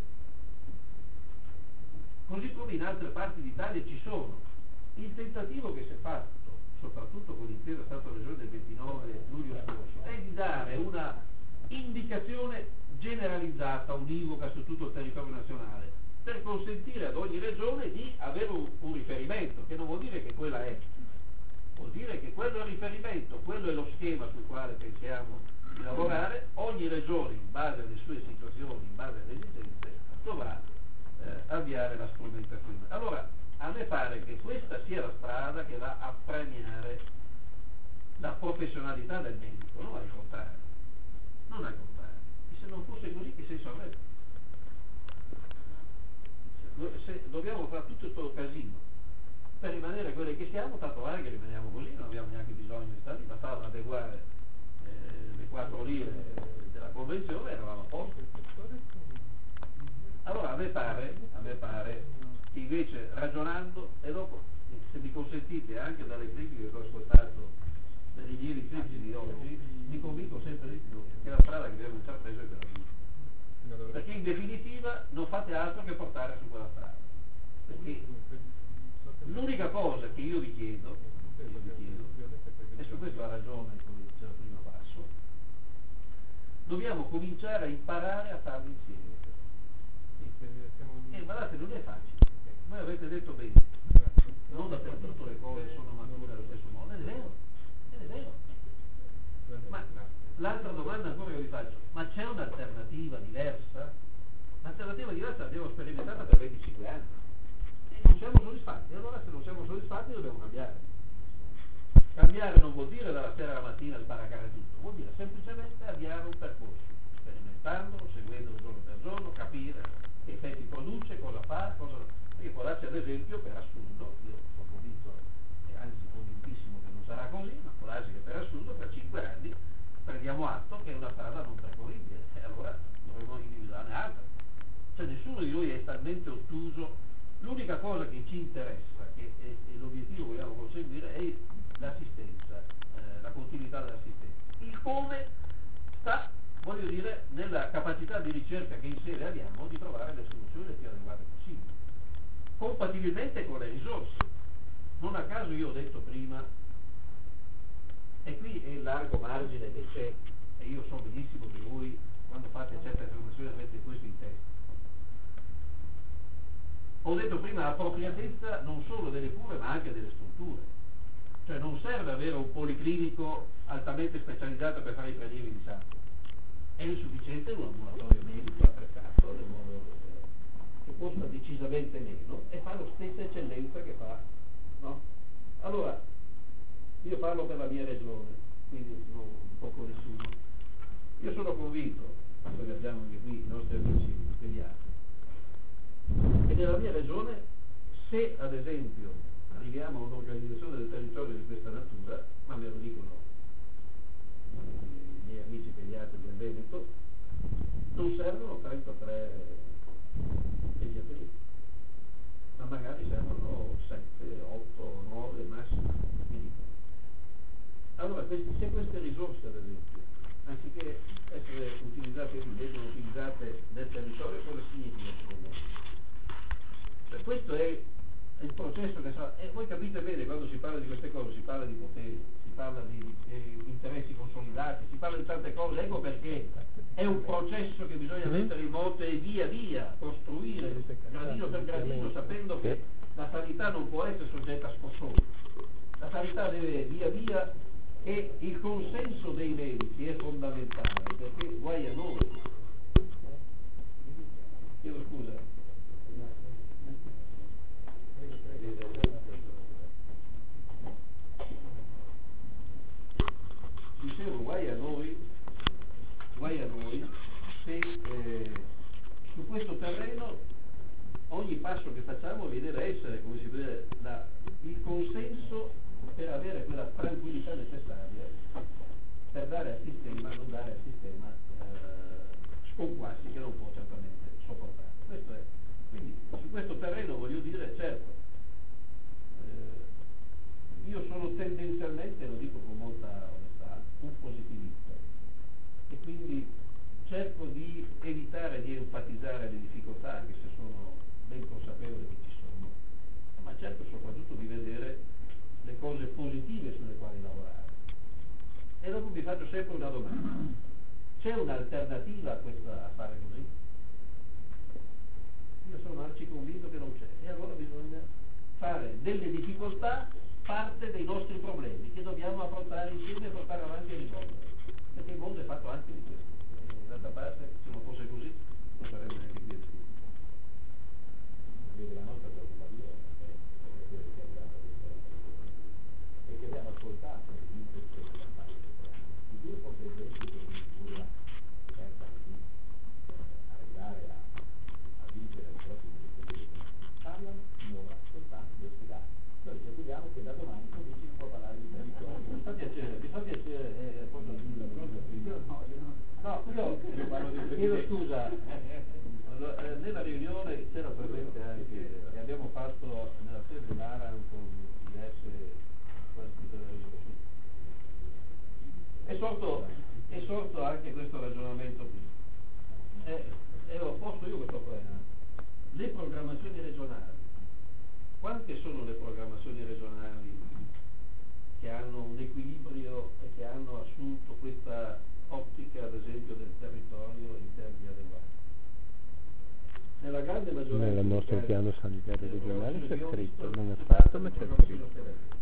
Così come in altre parti d'Italia ci sono. Il tentativo che si è fatto, soprattutto con l'intesa Stato-Regione del 29 luglio scorso, è di dare una indicazione generalizzata, univoca su tutto il territorio nazionale, per consentire ad ogni regione di avere un riferimento, che non vuol dire che quella è, vuol dire che quella quello è il riferimento, quello è lo schema sul quale pensiamo di lavorare. Ogni regione, in base alle sue situazioni, in base alle esigenze, dovrà avviare la strumentazione. Allora, a me pare che questa sia la strada che va a premiare la professionalità del medico, non al contrario. Non al contrario. E se non fosse così, che senso avrebbe? Se dobbiamo fare tutto questo casino per rimanere quelli che siamo, tanto vale che rimaniamo così, non abbiamo neanche bisogno di stare lì, bastava adeguare le 4 lire della convenzione e eravamo a posto. Allora a me pare che invece ragionando, e dopo, se mi consentite, anche dalle critiche che ho ascoltato, dagli ieri critici di oggi, mi convinco sempre di più che la strada che abbiamo già preso è quella giusta, perché in definitiva non fate altro che portare su quella strada, perché l'unica cosa che io vi chiedo, e su questo ha ragione come diceva prima Basso, dobbiamo cominciare a imparare a farlo insieme. E guardate, non è facile, voi avete detto bene, non dappertutto le cose sono mature allo stesso modo, ed è vero. Ma l'altra domanda ancora che vi faccio, ma c'è un'alternativa diversa? L'alternativa diversa l'abbiamo sperimentata per 25 anni e non siamo soddisfatti. Allora se non siamo soddisfatti dobbiamo cambiare. Cambiare non vuol dire dalla sera alla mattina sbaraccare tutto, vuol dire semplicemente avviare un percorso, sperimentandolo, seguendolo giorno per giorno, capire che effetti produce, cosa fa, perché può darsi ad esempio, per assurdo, io sono convinto e anzi convintissimo che non sarà così, ma può darsi che per assurdo per 5 anni prendiamo atto che è una strada non percorribile e allora dovremo individuarne altre. Cioè nessuno di noi è talmente ottuso, l'unica cosa che ci interessa e l'obiettivo che vogliamo conseguire è l'assistenza, la continuità dell'assistenza. Il come sta, voglio dire, nella capacità di ricerca che in sede abbiamo di trovare le soluzioni più adeguate possibili, compatibilmente con le risorse. Non a caso io ho detto prima, e qui è il largo margine che c'è, e io so benissimo che voi quando fate certe affermazioni avete questo in testa. Ho detto prima l'appropriatezza non solo delle cure ma anche delle strutture. Cioè non serve avere un policlinico altamente specializzato per fare i prelievi di sangue, è insufficiente un ambulatorio medico attrezzato nel modo europeo, che costa decisamente meno e fa la stessa eccellenza che fa, no? Allora, io parlo per la mia regione, quindi non poco nessuno. Io sono convinto, perché abbiamo anche qui i nostri amici pediatri, che nella mia regione, se ad esempio arriviamo a un'organizzazione del territorio di questa natura, ma me lo dicono i miei amici pediatri del Veneto, non servono 33 pediatri, ma magari servono 7, 8, 9 massimo. Allora, se queste risorse, ad esempio, anziché essere utilizzate qui, vengono utilizzate nel territorio, cosa significa secondo me? Cioè, questo è il processo che sarà, e voi capite bene quando si parla di queste cose, si parla di poteri, si parla di interessi consolidati, si parla di tante cose, ecco perché è un processo che bisogna mettere in moto e via via costruire gradino per gradino, sapendo che la sanità non può essere soggetta a scossoni, la sanità deve via via, e il consenso dei medici è fondamentale, perché guai a noi. Chiedo scusa. Dicevo, guai a noi se su questo terreno ogni passo che facciamo viene da essere, come si vede, il consenso per avere quella tranquillità necessaria per dare al sistema, non dare al sistema sconquassi che non può certamente sopportare. Questo è. Quindi su questo terreno voglio dire, certo, io sono tendenzialmente, lo dico con molta onestà, un positivista e quindi cerco di evitare di enfatizzare le difficoltà, anche se sono ben consapevole che ci sono, ma cerco soprattutto di vedere le cose positive sulle quali lavorare. E dopo vi faccio sempre una domanda: c'è un'alternativa a fare così? Io sono arciconvinto che non c'è, e allora bisogna fare delle difficoltà parte dei nostri problemi che dobbiamo fatto è che hanno assunto questa ottica, ad esempio, del territorio in termini adeguati. Nella grande maggioranza nel nostro casi, piano sanitario regionale c'è scritto, non è si fatto tratta ma di c'è programmazione scritto. operativa.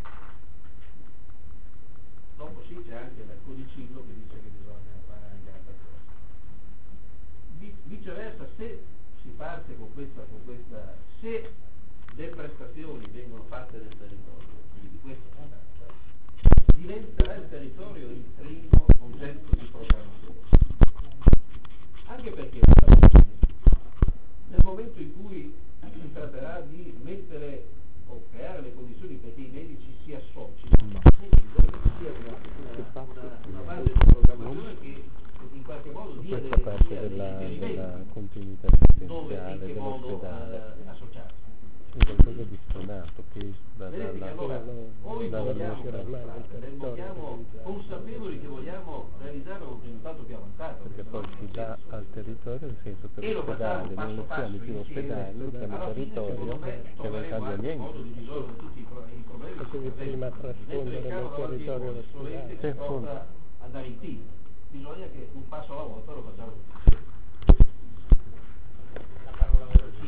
Dopo sì, c'è anche nel codicillo che dice che bisogna fare anche altre cose. Viceversa, se si parte con questa, se le prestazioni vengono fatte nel territorio, quindi di questo si tratta, diventerà il territorio il primo oggetto di programmazione. Anche perché nel momento in cui si tratterà di mettere o creare le condizioni perché i medici si associno, sia una base di programmazione che in qualche modo dia Questa delle parte vie, della riferimenti continuità dove e in assistenziale che modo dell'ospedale associarsi. è qualcosa di stonato che va Vedete che allora noi dalla vogliamo siamo consapevoli che vogliamo realizzare un risultato più avanzato, perché poi si dà al territorio nel senso che e lo facciamo l'ospedale non lo passo chiami più ospedale, lo chiami alla fine, territorio secondo me, che non troveremo cambia anche modo niente. di risolvere tutti i problemi che Quindi prima trasfondere nel territorio l'ospedale. che possa andare in team. Bisogna che un passo alla volta lo facciamo tutti. La parola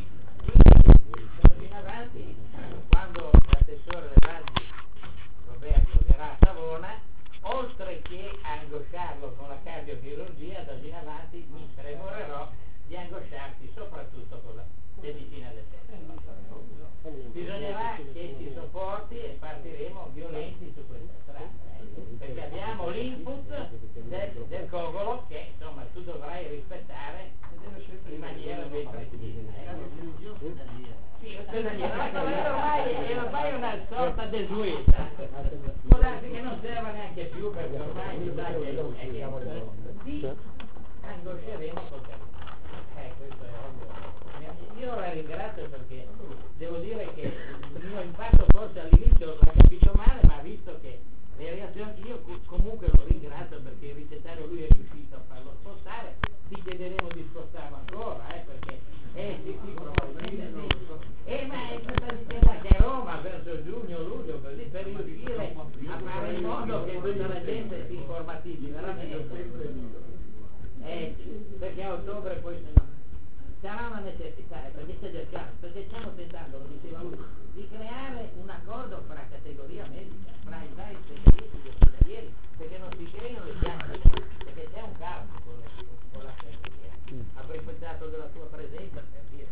in avanti, quando l'assessore Levaggi Roberto verrà a Savona, oltre che a angosciarlo con la cardiochirurgia, da oggi in avanti mi premurerò di angosciarti soprattutto con la medicina del tempo. Bisognerà che ci sopporti e partiremo violenti su questa strada, perché abbiamo l'input del cogolo che insomma tu dovrai rispettare in maniera ben precisa. Sì, è ormai una sorta desueta, può darsi che non serva neanche più perché ormai mi sa che ti angosceremo col capitale. Questo è ovvio. Io la ringrazio perché devo dire che il mio impatto forse all'inizio l'ho capito male, ma visto che le reazioni, io comunque lo ringrazio perché il ricettario lui è riuscito a farlo spostare, ti chiederemo di spostarlo ancora, perché sì, probabilmente sì. Ma è stata dicendo anche a Roma verso giugno, luglio, così per riuscire a fare in modo che tutta la gente si informatizzi veramente. Perché a ottobre poi se no sarà una necessità, perché c'è del caso, perché stiamo tentando, lo diceva lui, di creare un accordo fra categoria medica, fra i vari specialisti e ospedalieri, perché non si creino le piante, perché c'è un caso con la categoria. Approfittato della tua presenza per dire.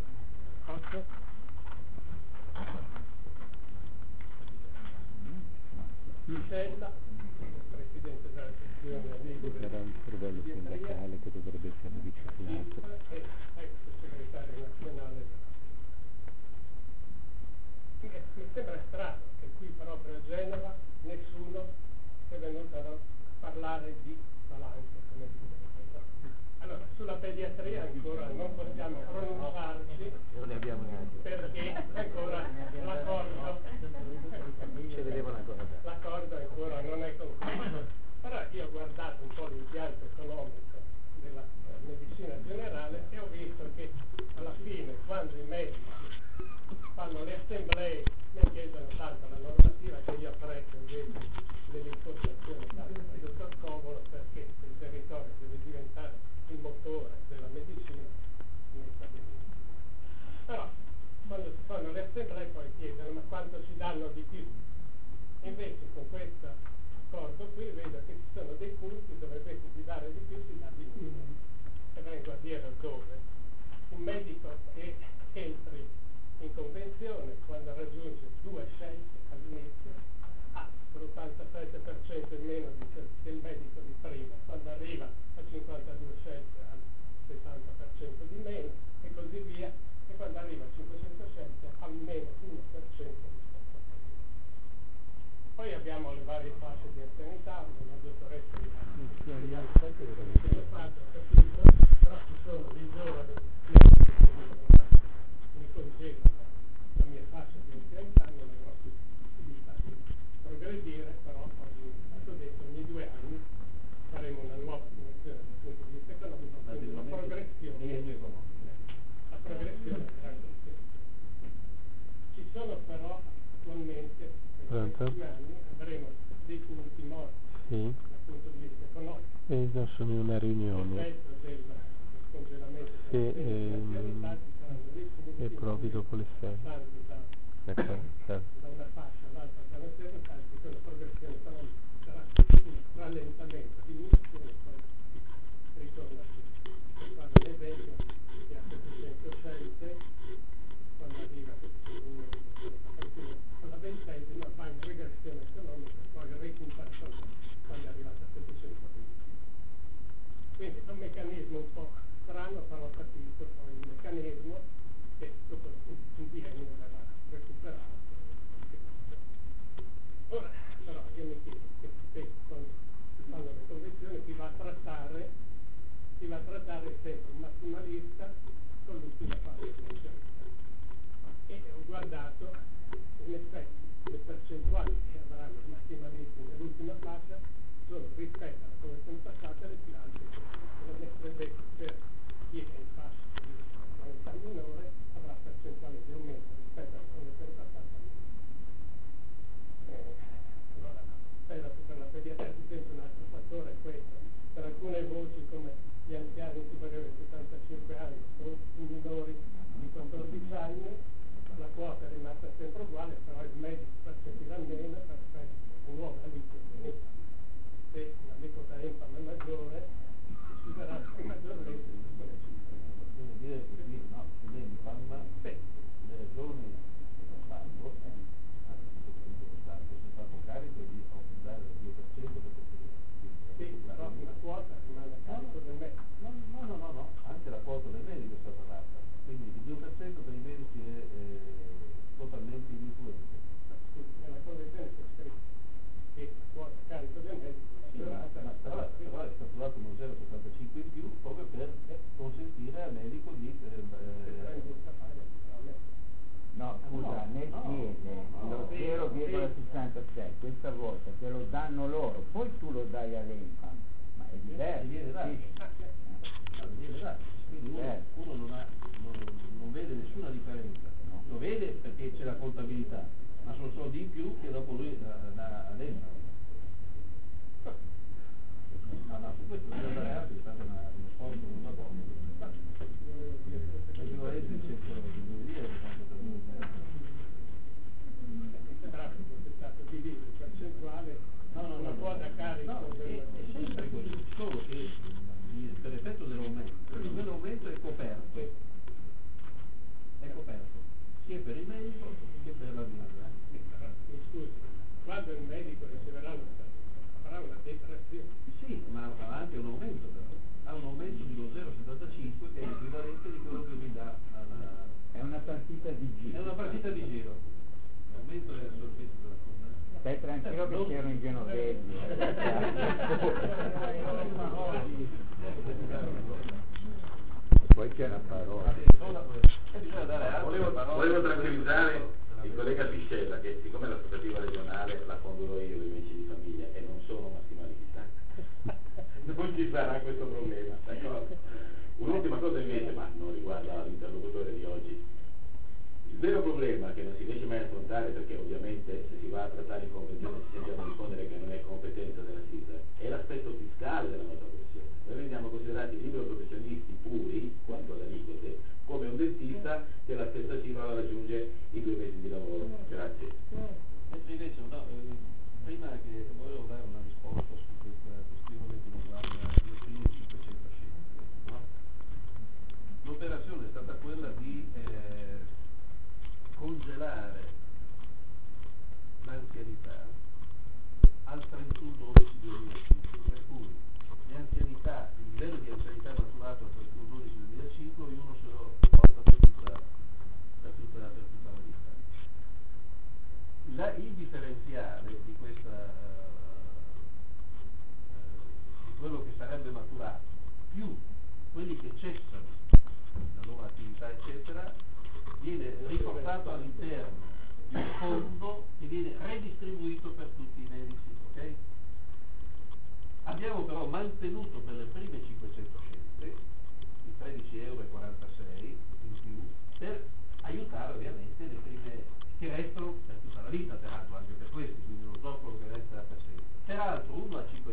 Stella, Presidente della sezione Era un cervello sindacale che dovrebbe essere riciclato. e ex segretario nazionale mi sembra strano che qui proprio a Genova nessuno sia venuto a parlare di palanche, come dice. Allora, sulla pediatria ancora non possiamo pronunciarci Non ne abbiamo neanche. perché ancora Ci vedeva una cosa. l'accordo ancora non è concluso. Però io ho guardato un po' l'impianto economico della medicina generale e ho visto che alla fine quando i medici fanno le assemblee non chiedono tanto la normativa, che io apprezzo invece dell'impostazione data dal dottor Covolo, perché il territorio deve diventare il motore della medicina, mi sta benissimo. Però quando si fanno le assemblee poi chiedono ma quanto ci danno di più. Invece con questo accordo qui vedo che ci sono dei punti dove invece di dare di più si dà di più. E vengo a dire dove un medico che entri in convenzione quando raggiunge 2 scelte all'inizio ha l'87% in meno del medico di prima, quando arriva a 52 scelte ha il 60% di meno e così via, e quando arriva a 500 scelte ha meno 1% rispetto a prima. Poi abbiamo le varie fasce di anzianità, una dottoressa di però ci sono dei giovani mi congelano la mia fascia di anzianità, non avrò più possibilità di progredire, però oggi è stato detto ogni 2 anni faremo una nuova simulazione dal punto di vista economico, quindi una progressione, la progressione sarà consistente. Ci sono però attualmente, nei 2 anni, avremo dei punti morti. Sì. dal punto di vista economico. Sono in una riunione. L'effetto del congelamento Sì, e proprio dopo le 6. Da una fascia all'altra canottiera, tanto che la progressione economica sarà un rallentamento, diminuzione, poi ritorna a tutto. Per fare un esempio, che a 700 scelte, quando arriva a 700 con la 20ª va in regressione economica, poi recupera quando è arrivata a 720. Quindi è un meccanismo un po' strano, però ho capito poi il meccanismo che dopo un biennio verrà recuperato. Ora, però, io mi chiedo che quando si fanno le convenzioni chi va a trattare sempre un massimalista con l'ultima fase dell'ingerenza. E ho guardato, in effetti, le percentuali che avranno i massimalisti nell'ultima fascia sono rispetto alla convenzione passata le più alte. Per chi è in fascia di qualità minore avrà percentuale di aumento rispetto alla convenzione passata. Allora, spero che per la pediatria si sente un altro fattore è questo. Per alcune voci come gli anziani superiori ai 75 anni o i minori di 14 anni, la quota è rimasta sempre uguale, però il medico percepirà meno per effetto di nuove aliquote. Se un'aliquota ENPAM è maggiore, si darà più maggiormente di quelle cifre. Vuol dire che qui, no, l'ENPAM, le regioni dello Stato, lo Stato si è fatto carico di aumentare del 2% per poter. Sì, però la quota rimane a carico del medico. No, anche la quota del medico è stata data, quindi il 2% per i medici è totalmente ininfluente. Nella convenzione c'è scritto che la quota a carico del medico però è stato dato uno 0,75 in più proprio per consentire al medico di no, scusa, nel chiede lo 0,66 questa volta te lo danno loro, poi tu lo dai all'ENPAM, ma è diverso. Quindi uno non vede nessuna differenza, lo vede perché c'è la contabilità, ma sono soldi in più che dopo lui dà all'ENPAM. No, su questo bisogna andare avanti, è stato uno sforzo non da poco. Perché lo legge il centro di dire quanto per noi è stato diviso in percentuale, una quota a carico è sempre così, solo che per effetto dell'aumento, quell'aumento è coperto sia per il medico che per l'azienda. Scusi, quando il medico riceverà avrà una detrazione. Sì, ma ha anche un aumento però. Ha un aumento dello 0,75 che è l'equivalente di quello che mi dà alla. È una partita di giro. È una partita di giro. L'aumento è sul pezzo della cosa. Stai tranquillo che c'erano i genovesi. Poi c'è una parola. Volevo tranquillizzare il collega Piscella che siccome l'aspettativa regionale la condurrò io con i medici di famiglia e non sono massimalista, non ci sarà questo problema, d'accordo? Un'ultima cosa invece, ma non riguarda l'interlocutore di oggi. Il vero problema che non si riesce mai a affrontare, perché ovviamente se si va a trattare in convenzione si sentono rispondere che non è competenza della SISA, è l'aspetto fiscale della nostra professione. Noi veniamo considerati liberi professionisti puri, quanto alle aliquote, come un dentista che la stessa cifra la raggiunge in 2 mesi di lavoro. Grazie. Invece, prima che volevo dare una risposta su questa questione che riguarda le prime 500 scelte, no? L'operazione è stata quella di congelare l'anzianità al 31/12/2005, per cui le anzianità, il livello di anzianità maturato al 31/12/2005 ognuno se lo porta per tutta la vita. Il differenziale di questa di quello che sarebbe maturato più quelli che cessano la loro attività eccetera viene riportato all'interno di un fondo che viene redistribuito per tutti i medici, ok? Abbiamo però mantenuto per le prime 500 scelte i 13,46 € in più per aiutare ovviamente le prime che restano per tutta la vita, peraltro anche per questi, quindi non so quello che resta per sempre. Peraltro uno a 5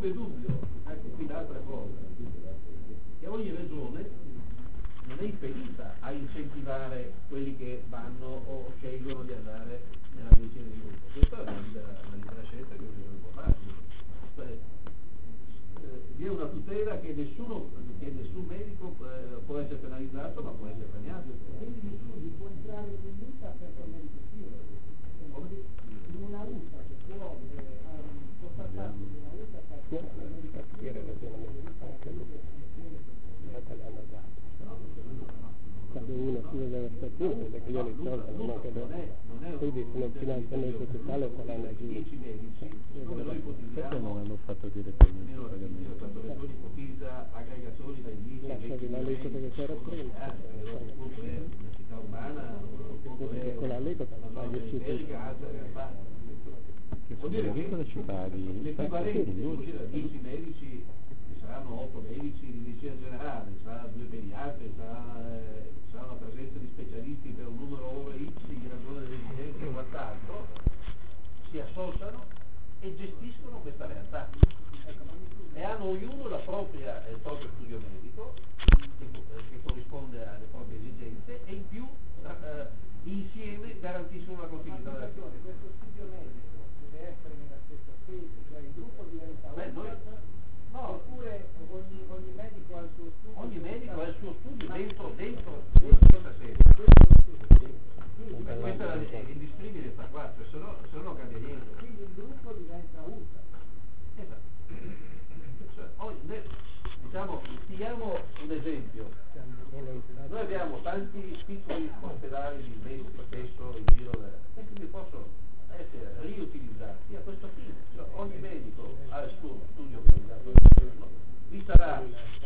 sarebbe dubbio, ecco qui l'altra cosa, che ogni regione non è impedita a incentivare quelli che vanno o scelgono di andare nella medicina di gruppo. Questa è la libera scelta che bisogna fare. Cioè, vi è una tutela che nessun medico può essere penalizzato, ma può essere premiato. Quindi nessuno può entrare in UTA per medico in una UTA che può far parte di una UTA per quando uno chiude le stazioni vede che io li trovo non è che quindi se non finanziano il totale saranno giù perché non hanno fatto direttamente il pagamento lasciavi l'aliquota che c'era prima perché con l'aliquota la paghi su tutto che con l'aliquota ci paghi l'equivalente a 10 medici saranno 8 medici di medicina generale, sarà 2 pediatri, sarà una presenza di specialisti per un numero ore X in ragione delle residenze e quant'altro, si associano e gestiscono questa realtà e hanno ognuno il proprio studio medico che corrisponde alle proprie esigenze e in più insieme garantiscono la continuità dell'azione. Questo studio medico deve essere nella stessa sede, cioè il gruppo diventa oppure ogni medico ha il suo studio. Ogni medico ha il suo studio dentro questa sede. Questa è indiscriminabile sta qua, cioè se no non cambia niente. Quindi il gruppo diventa UTA. Esatto. Diciamo, spieghiamo un esempio. Noi abbiamo tanti piccoli ospedali di medici spesso in giro e quindi possono essere riutilizzati a questo fine. Cioè, ogni medico ha il suo studio organizzato all'interno. Vi sarà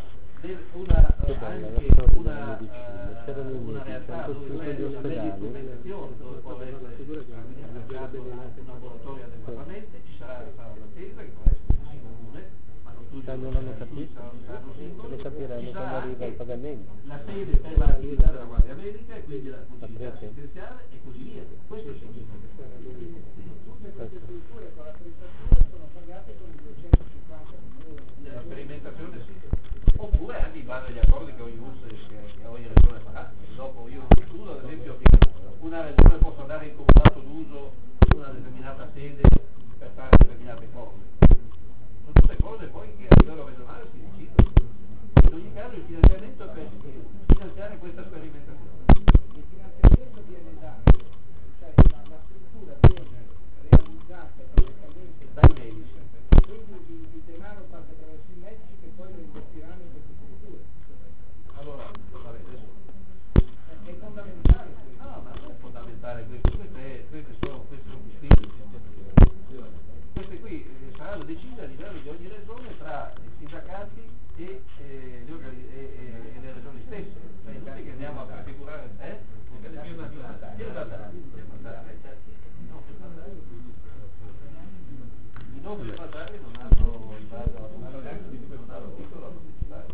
una realtà dove c'è una medicalizzazione, dove può essere organizzato un laboratorio adeguatamente, ci sarà l'attesa che può essere comune, ma lo studio non hanno capito, lo capiranno quando arriva il pagamento. La sede per l'attività della Guardia Medica e quindi la continuità assistenziale e così via. Questo è il significato. Queste strutture con la prestazione sono pagate con 250 milioni. Nella sperimentazione sì. Oppure anche in base agli accordi che ogni regione farà. Dopo io non escludo ad esempio che una regione possa dare in comodato d'uso una determinata sede per fare determinate cose. Sono tutte cose poi che a livello regionale si decidono. In ogni caso il finanziamento è per finanziare questa sperimentazione. Il finanziamento viene dato, cioè la struttura viene realizzata direttamente dai medici. Quindi il denaro passa attraverso i medici che poi lo investiranno in queste strutture. Allora, vabbè, adesso È fondamentale. no, ma non è fondamentale questo, queste sono questioni. Queste qui saranno decise a livello di ogni regione tra i sindacati e le regioni stesse. Cioè inutile che andiamo a prefigurare i nostri firmatari non hanno in base alla non hanno titolo a partecipare.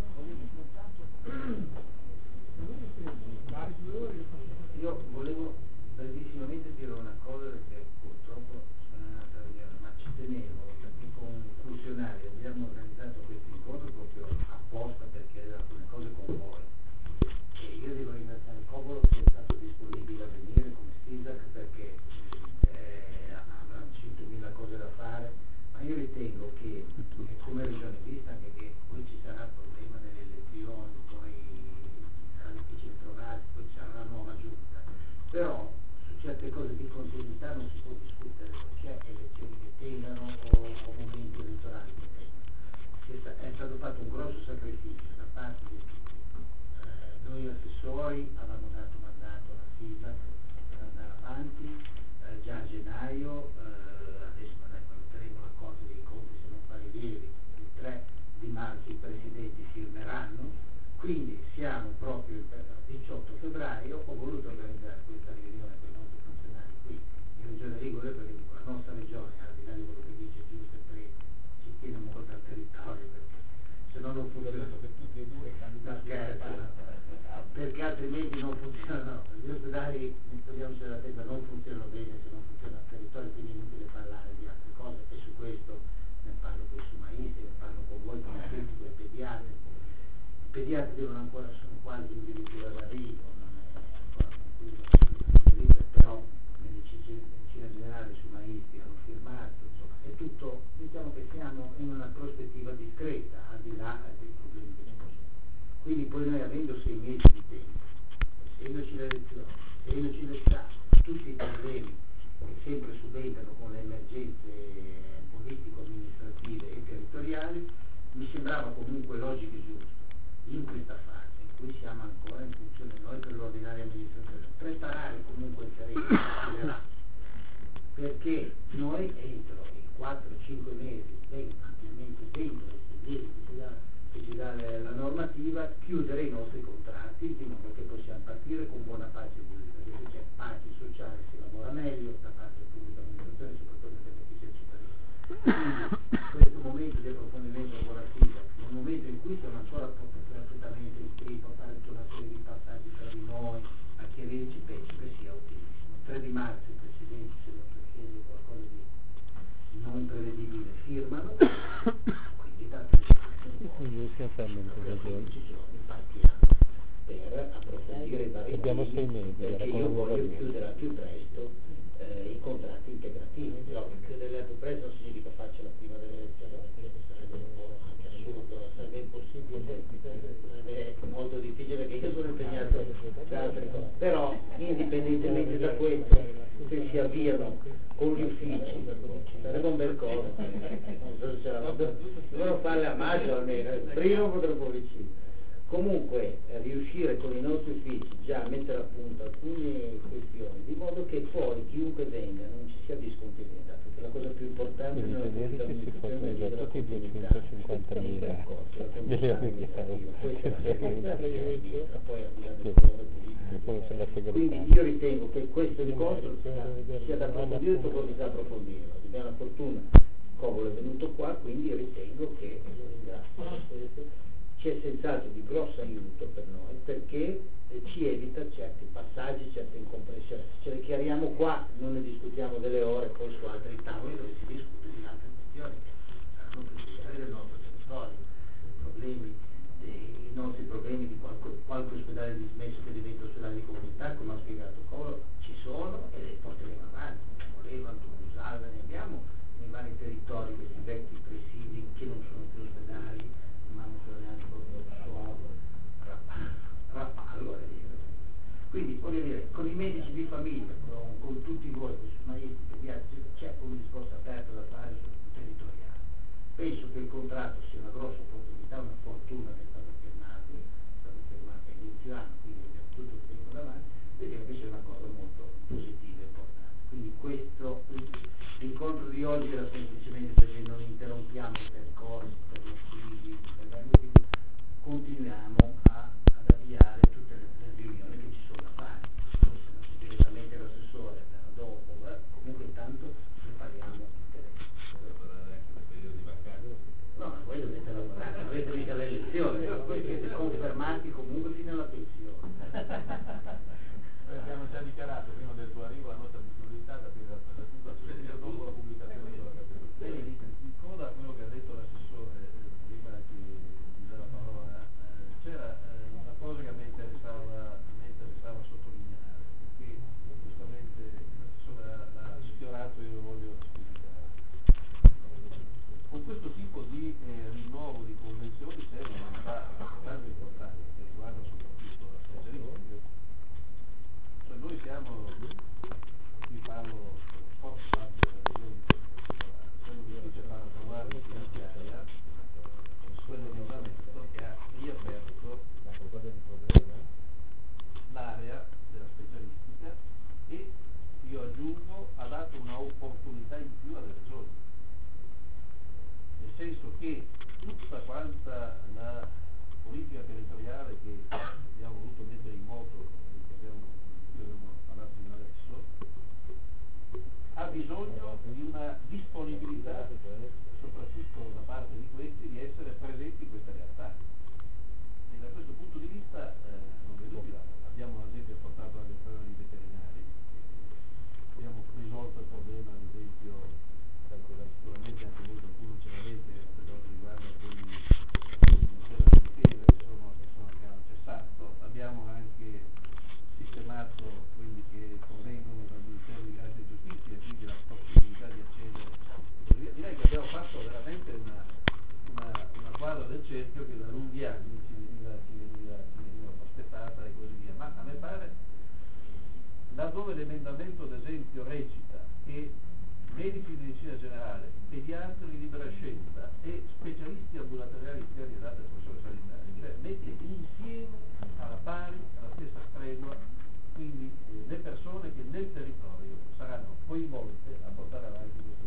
Io volevo brevissimamente dire una cosa perché purtroppo sono andata via, ma ci tenevo perché con i funzionari abbiamo organizzato questo incontro proprio apposta per chiedere alcune cose con voi. E io devo ringraziare il Cobolo che è stato disponibile a venire come SISAC perché avrà 100.000 cose da fare, ma io ritengo che come regione, vista anche che poi ci sarà il problema delle elezioni, poi sarà difficile trovarsi, poi ci sarà la nuova giunta, però su certe cose di continuità non si può discutere, non c'è elezioni che tengano o momenti elettorali che tengano. È stato fatto un grosso sacrificio da parte di tutti. Noi assessori avevamo dato mandato alla SISAC per andare avanti, già a gennaio, adesso vabbè, valuteremo la cosa dei conti se non fare i lievi, il 3 noi entro i 4-5 mesi, ampiamente dentro i mesi che ci dà la normativa, chiudere i nostri contratti di modo che possiamo partire con buona pace pubblica, perché se c'è pace sociale si lavora meglio da parte della pubblica amministrazione, soprattutto nei benefici del cittadino. Quindi questo momento di approfondimento lavorativo, nel momento in cui siamo ancora perfettamente in tempo a fare tutta una serie di passaggi tra di noi, a chiarirci, penso che sia utilissimo. 3 di marzo il Presidente, se non chiede qualcosa di non prevedibile, firmano, quindi tanto giorni partiamo per approfondire i vari abbiamo 6 mesi, perché io voglio chiudere al più presto i contratti integrativi, però chiuderli al più presto non significa farcela prima delle elezioni, perché sarebbe un po' anche assurdo, sarebbe impossibile, sarebbe molto difficile perché io sono impegnato da altre cose, però indipendentemente da questo, se si avviano con gli uffici sarebbe un bel cosa, non so se devono farle a maggio almeno, prima potrò un po' vicino. Comunque riuscire con i nostri uffici già a mettere a punto alcune questioni, di modo che poi chiunque venga non ci sia discontinuità, perché la cosa più importante nella pubblica amministrazione è la continuità. Quindi io ritengo che questo incontro sia da approfondire tutto quello che sta approfondendo. Abbiamo la fortuna, Covolo è venuto qua, quindi ritengo che, lo ringrazio, c'è senz'altro di grosso aiuto per noi, perché ci evita certi passaggi, certe incomprensioni. Se ce le chiariamo qua, non ne discutiamo delle ore, poi su altri tavoli dove si discute di altre questioni che saranno principali del nostro territorio, i nostri problemi di qualche ospedale dismesso che diventa ospedale di comunità, come ha spiegato Colo, ci sono e le porteremo avanti, volevano, Salva, ne abbiamo nei vari territori questi vecchi presidi che non sono più ospedali, ma non sono neanche proprio rappallo. Quindi voglio dire, con i medici di famiglia, con tutti voi, con i maestri, pediatri, c'è un discorso aperto da fare sul territoriale. Penso che il contratto sia una grossa opportunità, una fortuna che è stata firmata a inizio anno, quindi abbiamo tutto il tempo davanti, vediamo che sia una cosa molto positiva e importante. Quindi questo l'incontro di oggi era semplicemente perché non interrompiamo il percorso per lo crisi, continuiamo ad avviare tutte le riunioni che ci sono da fare, forse non direttamente l'assessore, però dopo, comunque intanto prepariamo interesse. No, voi dovete lavorare, non avete mica le elezioni, voi siete confermati comunque fino alla pensione. Noi abbiamo già dichiarato prima del tuo arrivo la nostra disponibilità da aprire la situazione dopo la pubblicazione della Cassazione. In coda a quello che ha detto l'assessore prima che mi dà la parola, c'era una cosa che a me interessava sottolineare, perché giustamente l'assessore l'ha sfiorato e io lo voglio spiegare. Con questo tipo di rinnovo di convenzioni c'è una novità abbastanza importante che riguarda soprattutto la specialistica. Cioè noi siamo, qui parlo forse parte della regione siamo riusciti a far approvare in finanziaria quell'emendamento che ha riaperto l'area della specialistica e io aggiungo ha dato una opportunità in più alle regioni, nel senso che tutta quanta la politica territoriale che abbiamo voluto mettere in moto, che abbiamo parlato fino adesso, ha bisogno di una disponibilità, soprattutto da parte di questi, di essere presenti in questa realtà. E da questo punto di vista non vedo più, abbiamo ad esempio portato anche il problema dei veterinari, abbiamo risolto il problema ad esempio, sicuramente anche voi qualcuno ce l'avete, per quanto riguarda quelli del Ministero della Difesa che hanno cessato, abbiamo anche sistemato quelli che provengono dal Ministero di Grazia e Giustizia e quindi la possibilità di accedere. Direi che abbiamo fatto veramente una quadra del cerchio che da lunghi anni ci veniva aspettata e così via, ma a me pare, laddove l'emendamento ad esempio recita che medici di medicina generale, pediatri di libera scelta e specialisti ambulatoriali interni date al professore sanitario, cioè metti insieme alla pari, alla stessa stregua, quindi le persone che nel territorio saranno coinvolte a portare avanti questo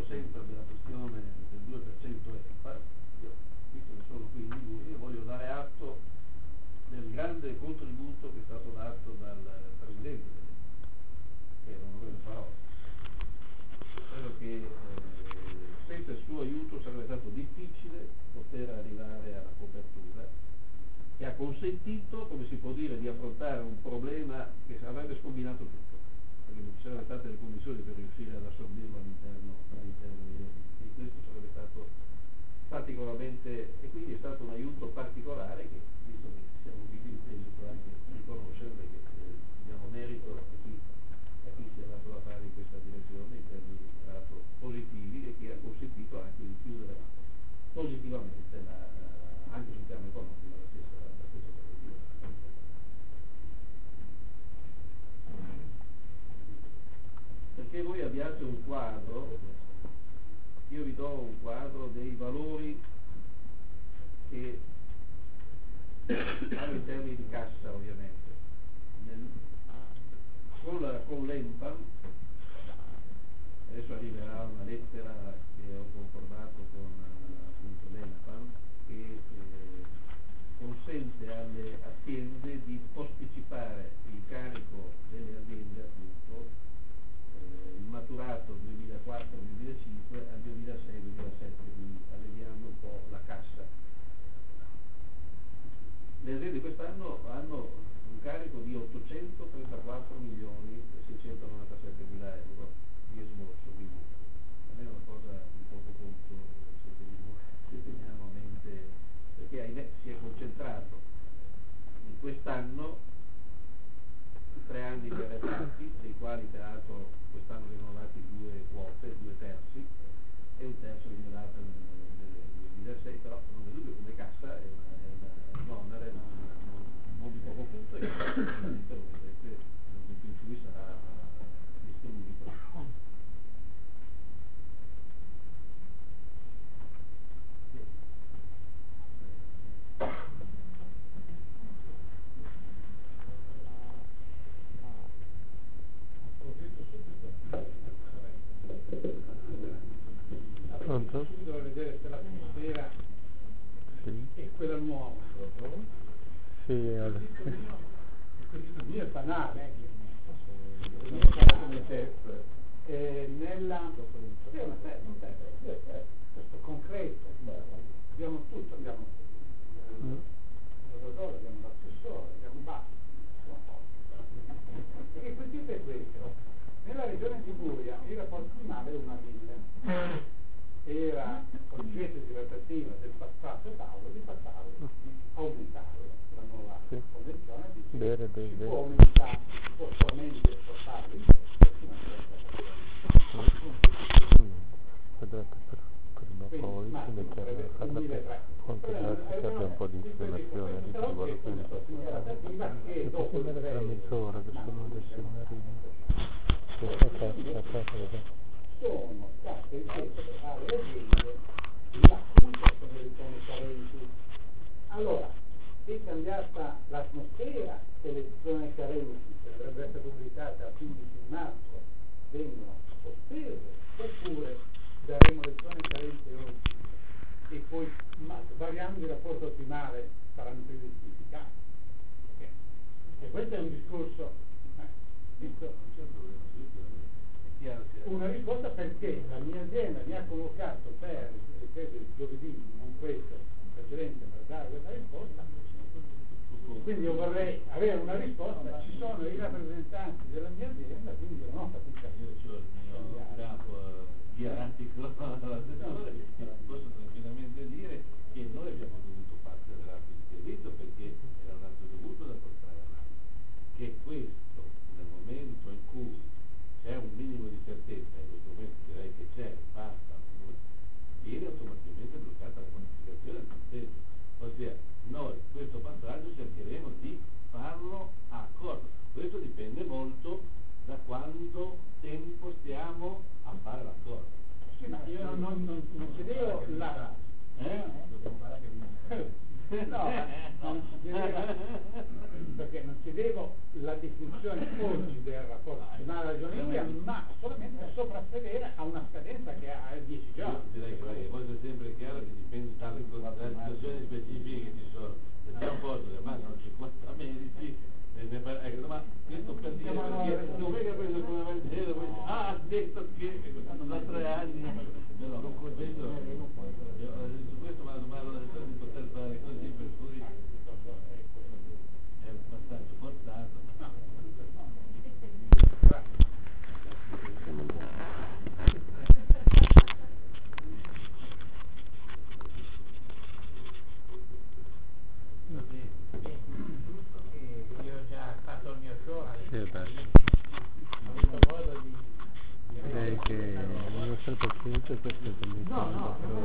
sempre della questione del 2% ENPA, io, visto che sono qui in Liguria, voglio dare atto del grande contributo che è stato dato dal Presidente che è l'onorevole Paroli. Credo che senza il suo aiuto sarebbe stato difficile poter arrivare alla copertura, che ha consentito, come si può dire, di affrontare un problema che avrebbe scombinato tutto, perché non ci sarebbero state le condizioni per riuscire ad assorbirlo all'interno degli enti. Questo sarebbe stato particolarmente, e quindi è stato un aiuto particolare che, visto che siamo vivi, penso anche riconoscere, perché diamo merito a chi si è dato da fare in questa direzione in termini positivi, e che ha consentito anche di chiudere positivamente anche sul piano economico la stessa operazione. Perché voi abbiate un quadro, io vi do un quadro dei valori che vanno in termini di cassa, ovviamente. Con l'ENPAM adesso arriverà una lettera che ho concordato con appunto l'ENPAM, che consente alle aziende di posticipare il carico delle aziende, appunto il maturato 2004-2005 al 2006-2007, quindi alleviando un po' la cassa. Le aziende quest'anno hanno un carico di 834 milioni e 697 mila euro di esborso, quindi non è una cosa di poco conto se teniamo a mente, perché ahimè si è concentrato in quest'anno 3 anni di arretrati, dei quali peraltro quest'anno vengono dati 2 quote, 2 terzi, e un terzo viene dato nel 2006, però non è dubbio come cassa è un onere non di poco conto, e che ovviamente lo vedrete nel momento in cui sarà distribuito. Pronto? Devo vedere se l'atmosfera è quella nuova. Sì, allora. Questo mio è banale, nella questo concreto, abbiamo tutto, abbiamo l'odore, abbiamo l'assessore, abbiamo basta. E il principio è questo: nella regione Liguria il rapporto di mare è 1 a 1000. Era oggetto di trattativa del passato tavolo di passarlo, aumentarlo. La nuova convenzione dice si può aumentare, può solamente portarlo in testa fino a 30%. Prima o poi si metterà a fare la conto che abbia un po' di informazione di più, quindi potrebbe mettere tra mezz'ora che sono adesso in arrivo. Sono state richieste alle aziende l'acquisto delle zone carenti. Allora, è cambiata l'atmosfera che le zone carenti, che dovrebbe essere pubblicata a 15 marzo, vengono sospese, oppure daremo le zone carenti oggi e poi variando il rapporto ottimale saranno più giustificati. E questo è un discorso una risposta, perché la mia azienda mi ha convocato per il giovedì, non questo, precedente, per dare questa risposta. Quindi io vorrei avere una risposta. Ci sono i rappresentanti della mia azienda, quindi non ho fatica posso tranquillamente dire che noi abbiamo dovuto parte dell'atto di chiarimento, perché era un atto dovuto da portare avanti, che questo nel momento in cui c'è un minimo di certezza, in questo momento direi che c'è, basta, viene automaticamente bloccata la quantificazione del punteggio. Ossia, noi questo passaggio cercheremo di farlo a accordo. Questo dipende molto da quanto tempo stiamo a fare l'accordo. Sì, ma io non chiedevo la... vedevo la definizione oggi del rapporto la ragioneria, ma solamente soprassedere a una scadenza che ha 10 giorni. Direi che la cosa è sempre chiara che dipende dalle situazioni specifiche che ci sono. Se c'è un posto che mancano 50 medici, ecco, ma questo per dire perché non venga preso come Vangelo, ha detto che da 3 anni, però questo, su questo mi ha dato la lezione di poter fare così, per cui è abbastanza forzato. Io ho già fatto il mio show, Sì, ho avuto modo di direi che la nostra pazienza è questa. no,